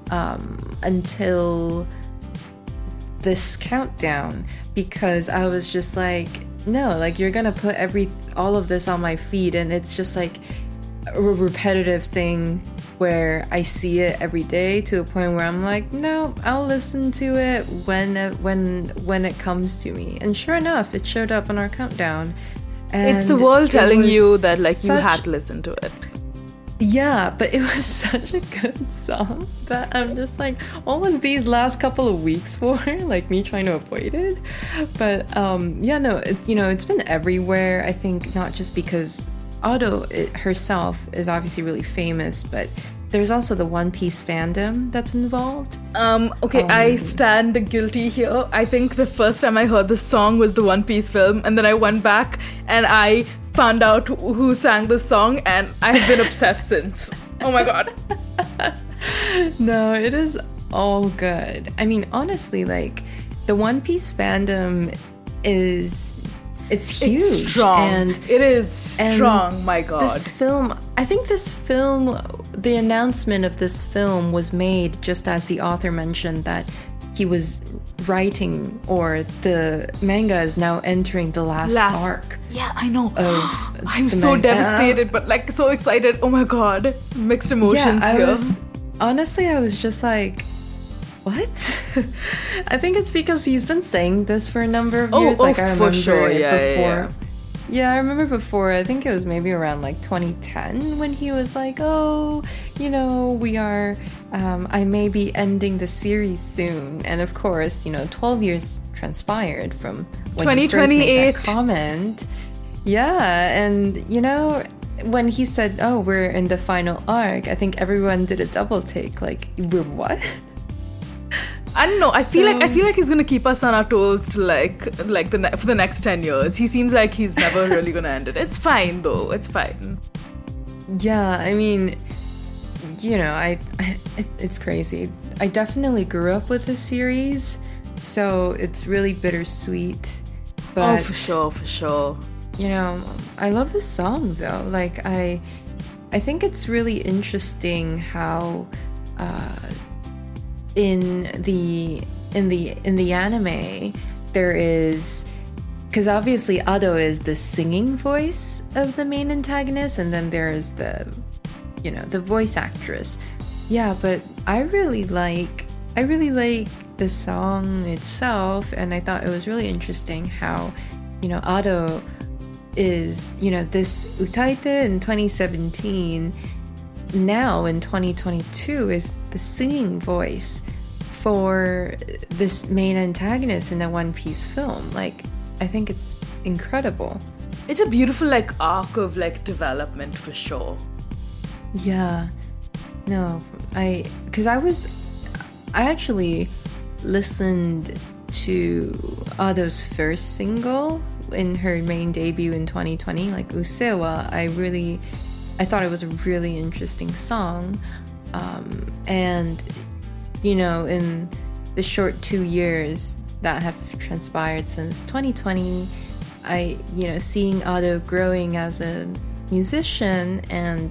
until this countdown, because I was just like, no, you're gonna put all of this on my feed, and it's just a repetitive thing where I see it every day to a point where I'm like, no, I'll listen to it when it comes to me. And sure enough, it showed up on our countdown. And it's the world telling you that you such... had to listen to it. Yeah, but it was such a good song that I'm just like, what was these last couple of weeks for? Me trying to avoid it. But it's been everywhere. I think not just because Ado herself is obviously really famous, but there's also the One Piece fandom that's involved. I stand guilty here. I think the first time I heard the song was the One Piece film, and then I went back and I found out who sang the song, and I've been obsessed since. Oh my god. No, it is all good. I mean, honestly, the One Piece fandom it's huge. It's strong. And it is strong, my god. This film, the announcement of this film was made just as the author mentioned that he was writing, or the manga is now entering the last arc. Yeah, I know. I'm the so manga. devastated, but so excited. Oh my god. Mixed emotions here. Honestly, I was just like, what? I think it's because he's been saying this for a number of years. I remember for sure. before. Yeah, I remember before, I think it was maybe around 2010 when he was like, we are, I may be ending the series soon. And of course, 12 years transpired from when he first made that comment. Yeah, and when he said, we're in the final arc, I think everyone did a double take, we're what? I don't know. I feel like he's gonna keep us on our toes to for the next 10 years. He seems like he's never really gonna end it. It's fine though. It's fine. Yeah, I mean, it's crazy. I definitely grew up with this series, so it's really bittersweet. But, for sure. I love this song though. I think it's really interesting how. In the anime, there is, because obviously Ado is the singing voice of the main antagonist, and then there's the voice actress. Yeah, but I really like the song itself, and I thought it was really interesting how Ado is this utaite in 2017. Now in 2022 is the singing voice for this main antagonist in the One Piece film. I think it's incredible. It's a beautiful arc of development for sure. Yeah. No, I actually listened to Ado's first single in her main debut in 2020, Usewa. I thought it was a really interesting song. And, in the short 2 years that have transpired since 2020, seeing Ado growing as a musician and,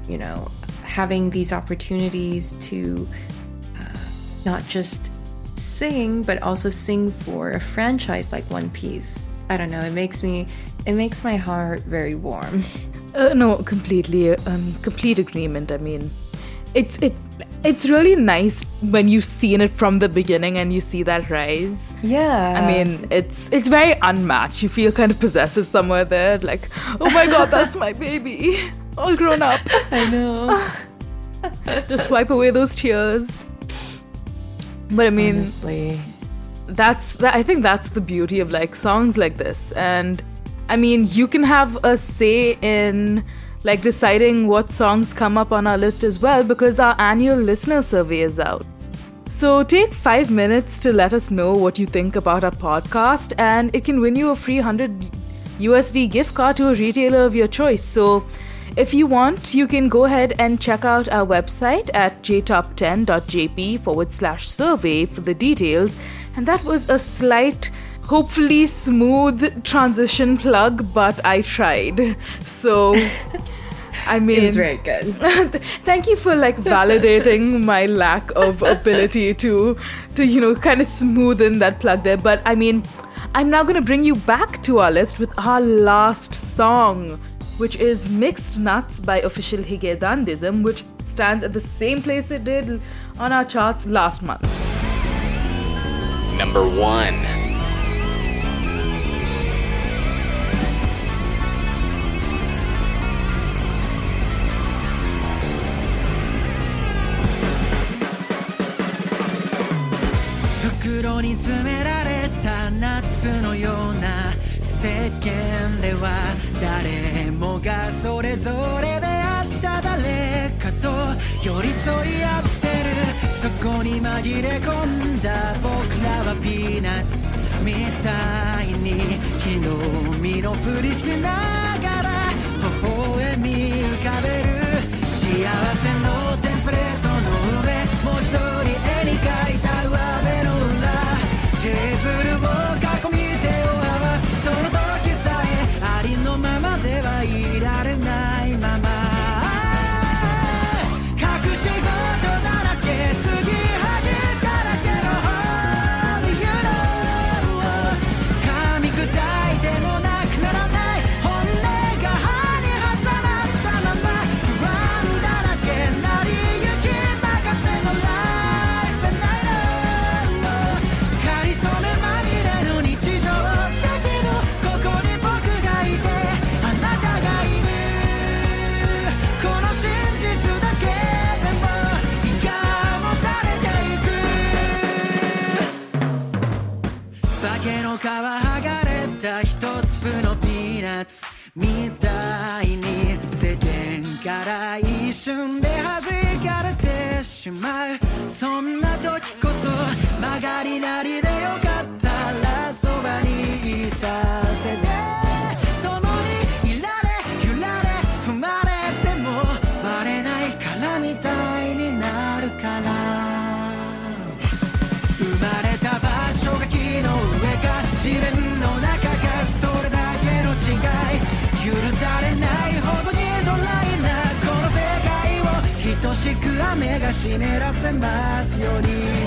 having these opportunities to not just sing, but also sing for a franchise like One Piece. I don't know, it makes my heart very warm. No, completely, complete agreement. I mean, it's really nice when you've seen it from the beginning and you see that rise. Yeah. I mean, it's very unmatched. You feel kind of possessive somewhere there, like, oh my god, that's my baby, all grown up. I know. Just wipe away those tears. But I mean, honestly, I think that's the beauty of like songs like this. And I mean, you can have a say in like deciding what songs come up on our list as well, because our annual listener survey is out. So take 5 minutes to let us know what you think about our podcast, and it can win you a free $100 gift card to a retailer of your choice. So if you want, you can go ahead and check out our website at jtop10.jp/survey for the details. And that was a slight, hopefully smooth transition plug, but I tried. So, I mean, it was very good. Thank you for like validating my lack of ability to kind of smoothen that plug there. But I mean, I'm now going to bring you back to our list with our last song, which is Mixed Nuts by Official Hige Dandism, which stands at the same place it did on our charts last month. Number 1. 袋に詰められた夏のような世間では誰もがそれぞれであった誰かと寄り添い合ってる、そこに紛れ込んだ僕らはピーナッツみたいに昨日身のふりしながら微笑み浮かべる、幸せのテンプレートの上文字通り絵に描いた上辺の裏テーブルを囲み手を合わすその時さえありのままではいられないまま隠し事だらけ継ぎはぎだらけの All you know 噛み砕いてもなくならない本音が歯に挟まったまま不安だらけなりゆき任せのライフナイトかりそめまみれの日常だけどここに僕がいてあなたがいるこの真実だけでも胃がもたれていく化けの皮剥がれた一粒のピーナッツみたいに世間から一瞬で弾かれてしまうそんな時こそ曲がりなりでよかったらそばにいさせて共にいられ揺られ踏まれても割れないからみたいになるから生まれた場所が木の上か地面の中かそれだけの違い許されないほどにドライなこの世界を等しく雨が湿らせますように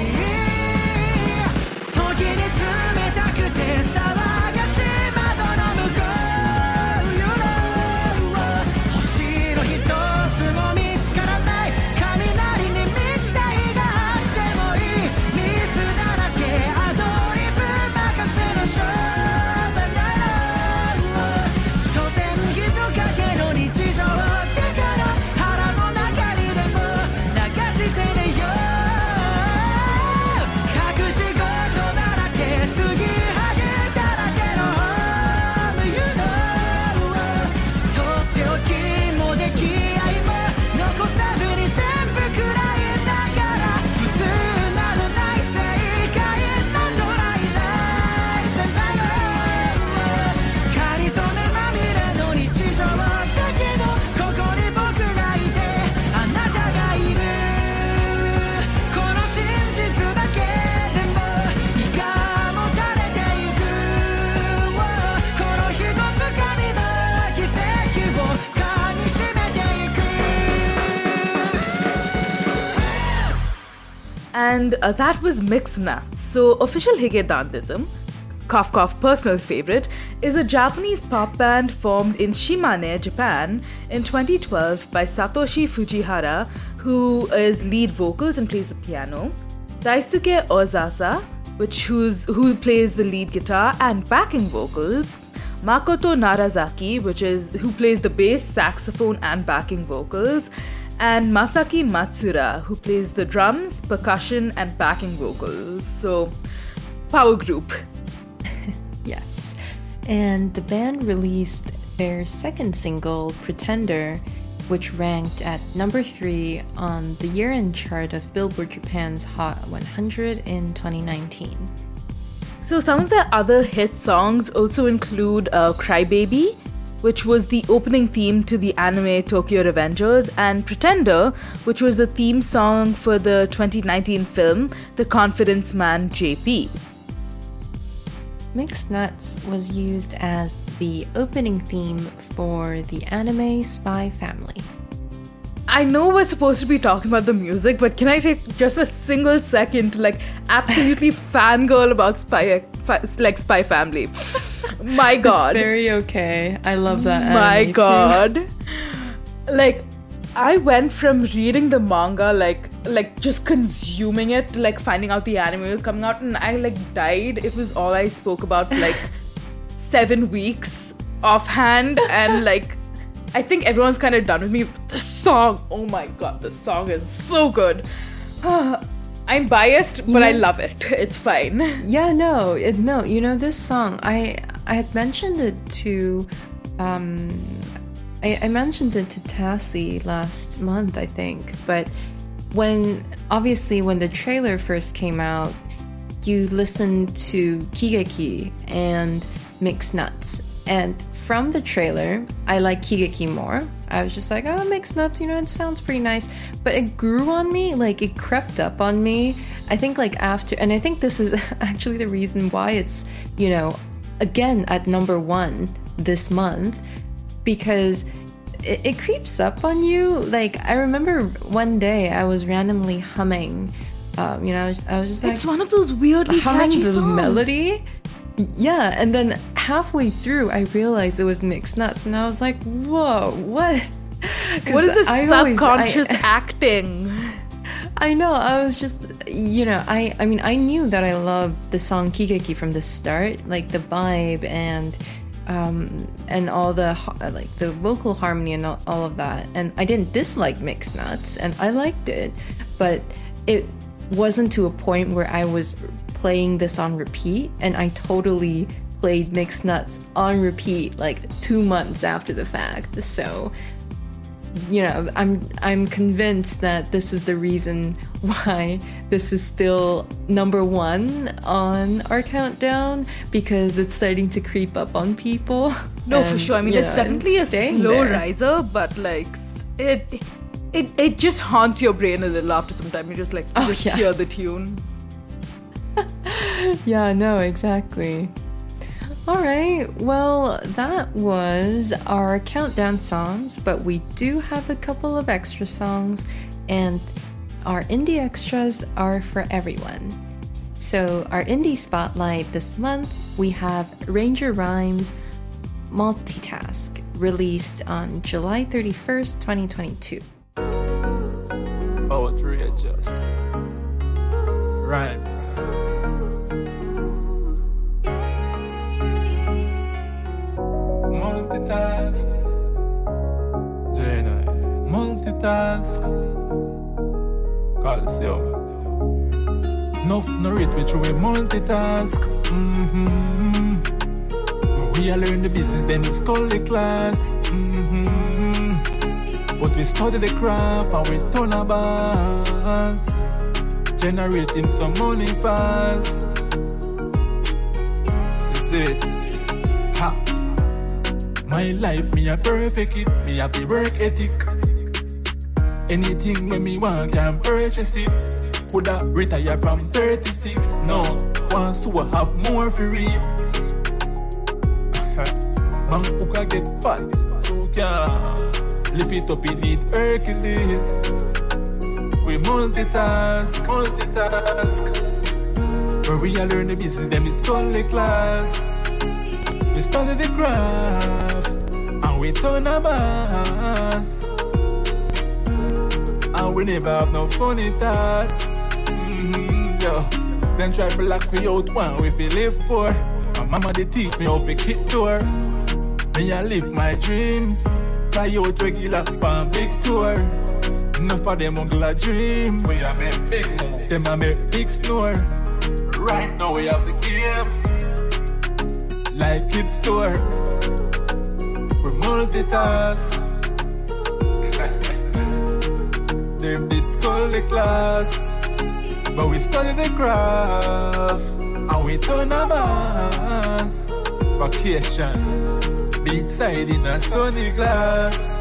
時に冷たくて騒がしい窓の向こう You know 星の一つも見つからない雷に満ちた日があってもいいミスだらけアドリブ任せの勝負なの所詮人影の日常だから腹の中にでも流してねよ隠し事だらけ次 And that was Mixed Nuts. So Official Higedandism, cough cough personal favorite, is a Japanese pop band formed in Shimane, Japan in 2012 by Satoshi Fujihara, who is lead vocals and plays the piano, Daisuke Ozawa, who plays the lead guitar and backing vocals, Makoto Narazaki, who plays the bass, saxophone and backing vocals, and Masaki Matsura, who plays the drums, percussion and backing vocals. So, power group. Yes. And the band released their second single, Pretender, which ranked at number 3 on the year-end chart of Billboard Japan's Hot 100 in 2019. So some of their other hit songs also include Crybaby, which was the opening theme to the anime Tokyo Revengers, and Pretender, which was the theme song for the 2019 film The Confidence Man JP. Mixed Nuts was used as the opening theme for the anime Spy Family. I know we're supposed to be talking about the music, but can I take just a single second to absolutely fangirl about Spy Family? My God. It's very okay. I love that. My God. I went from reading the manga, just consuming it, to finding out the anime was coming out, and I died. It was all I spoke about for 7 weeks offhand, and I think everyone's kind of done with me. The song, oh my God, the song is so good. I'm biased, but I love it. It's fine. Yeah, no. You know, this song, I had mentioned it to, I mentioned it to Tassie last month, I think. But when the trailer first came out, you listened to Kigeki and Mixed Nuts. And from the trailer, I like Kigeki more. I was just like, oh, Mixed Nuts, it sounds pretty nice. But it grew on me, it crept up on me. I think after, and I think this is actually the reason why it's, again at number 1 this month, because it creeps up on you. I remember one day I was randomly humming, I was just it's one of those weirdly catchy the songs. Melody. Yeah, and then halfway through, I realized it was Mixed Nuts, and I was like, whoa, what? What is this subconscious acting? I know, I was just, I knew that I loved the song Kigeki from the start, the vibe and all the vocal harmony and all of that. And I didn't dislike Mixed Nuts, and I liked it, but it wasn't to a point where I was playing this on repeat, and I totally played Mixed Nuts on repeat 2 months after the fact. So, I'm convinced that this is the reason why this is still number 1 on our countdown, because it's starting to creep up on people. No, and, for sure. I mean, it's definitely a slow riser, but it just haunts your brain a little after some time. You just hear the tune. Yeah, no, exactly. Alright, well, that was our countdown songs, but we do have a couple of extra songs, and our indie extras are for everyone. So, our indie spotlight this month, we have Ranger Rhymes' Multitask, released on July 31st, 2022. Outrageous. Rhymes. Multitask. Jenna. Multitask. Calcium. No rate which we multitask. We are learn the business, then it's called the class. But we study the craft and we turn our boss. Generating some money fast. Is it? Ha! My life, me a perfect it. Me have the work ethic. Anything when me want, can purchase it. Coulda retire from 36. No, once who have more for reap. Man who can get fat, so can lift it up, it need Hercules. We multitask. Where we all learn the business, them is only class. We study the craft, and we turn our mass. And we never have no funny thoughts. Yo. Then try to lock me out one we feel live poor. My mama they teach me how to kick door. Me I live my dreams. Fly out regular on big tour. Enough of them uncle a dream. We a make big move. Them a make big snore. Right now we have the game. Like kids store. We multitask. Them did skull the class. But we study the craft. And we turn our mass. Vacation. Big side in a sunny glass.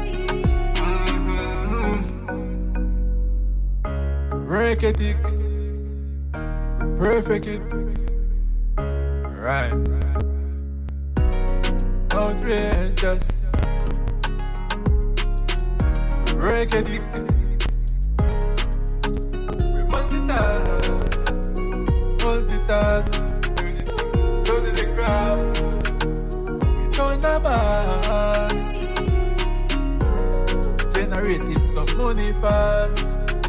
Break it, perfect it, rhymes, outrageous. Break it, multitask, do the craft, we turn the mass, generating some money fast.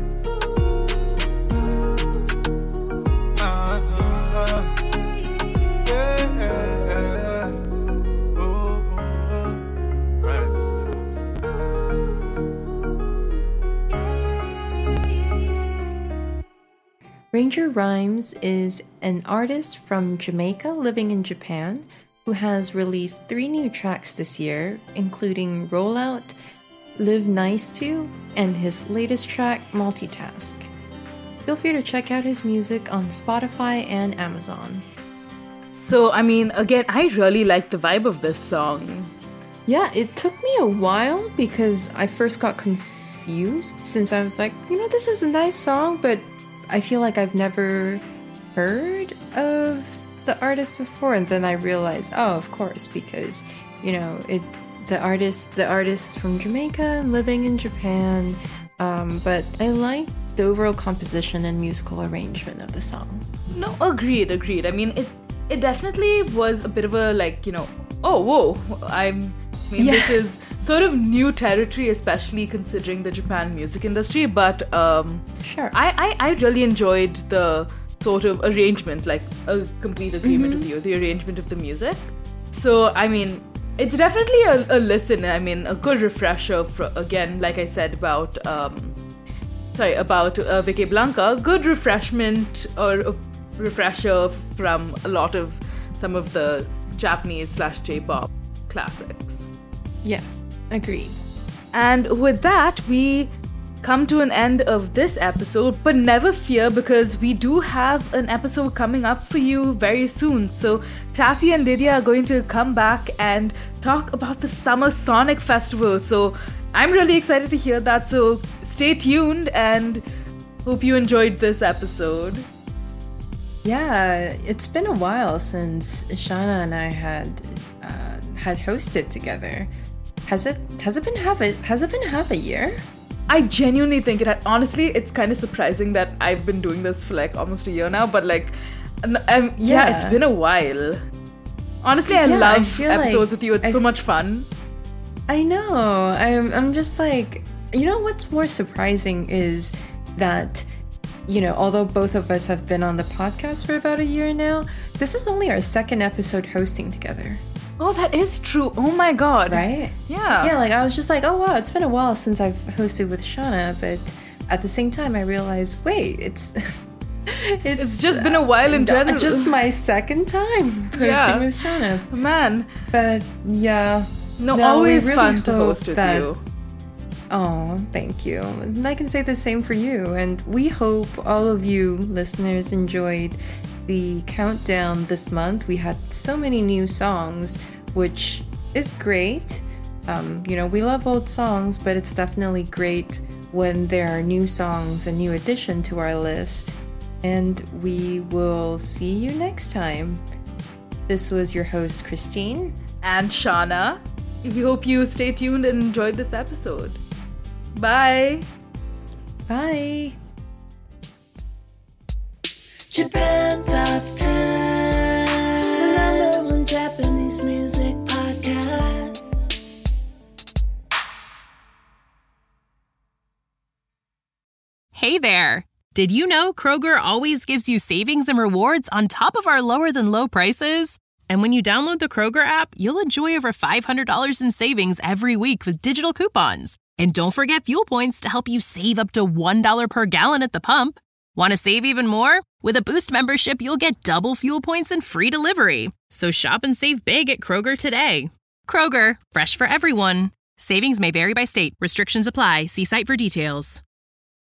Ranger Rhymes is an artist from Jamaica living in Japan who has released 3 new tracks this year, including Rollout, Live Nice To, and his latest track, Multitask. Feel free to check out his music on Spotify and Amazon. So, I mean, again, I really like the vibe of this song. Yeah, it took me a while because I first got confused since I was like, this is a nice song, but I feel like I've never heard of the artist before. And then I realized, of course, because, the artist is from Jamaica, living in Japan. But I like the overall composition and musical arrangement of the song. No, agreed. I mean, it definitely was a bit of a, oh, whoa. This is sort of new territory, especially considering the Japan music industry. But sure, I really enjoyed the sort of arrangement, like a complete agreement with you, the arrangement of the music. So, I mean, it's definitely a listen. I mean, a good refresher, again, like I said about Vicky Blanca, good refreshment or a refresher from a lot of some of the Japanese/J-pop classics. Yes, agreed. And with that, we come to an end of this episode, but never fear because we do have an episode coming up for you very soon. So Chassie and Lydia are going to come back and talk about the Summer Sonic Festival. So I'm really excited to hear that. So stay tuned and hope you enjoyed this episode. Yeah, it's been a while since Shauna and I had hosted together. Has it been half a year? I genuinely think it. Honestly, it's kind of surprising that I've been doing this for like almost a year now. But it's been a while. Honestly, I love episodes with you. It's so much fun. I know. I'm just like, what's more surprising is that, although both of us have been on the podcast for about a year now, this is only our second episode hosting together. Oh, that is true. Oh my god. Right? Yeah. Yeah, I was just like, oh wow, it's been a while since I've hosted with Shauna, but at the same time I realized, wait, it's just been a while in general. Just my second time hosting with Shauna. Man. But yeah. No, always really fun to host with you. Oh, thank you. And I can say the same for you. And we hope all of you listeners enjoyed the countdown this month. We had so many new songs, which is great. We love old songs, but it's definitely great when there are new songs, a new addition to our list. And we will see you next time. This was your host, Christine. And Shauna. We hope you stay tuned and enjoyed this episode. Bye. Bye! Japan Top 10, the #1 Japanese music podcast. Hey there! Did you know Kroger always gives you savings and rewards on top of our lower than low prices? And when you download the Kroger app, you'll enjoy over $500 in savings every week with digital coupons. And don't forget fuel points to help you save up to $1 per gallon at the pump. Want to save even more? With a Boost membership, you'll get double fuel points and free delivery. So shop and save big at Kroger today. Kroger, fresh for everyone. Savings may vary by state. Restrictions apply. See site for details.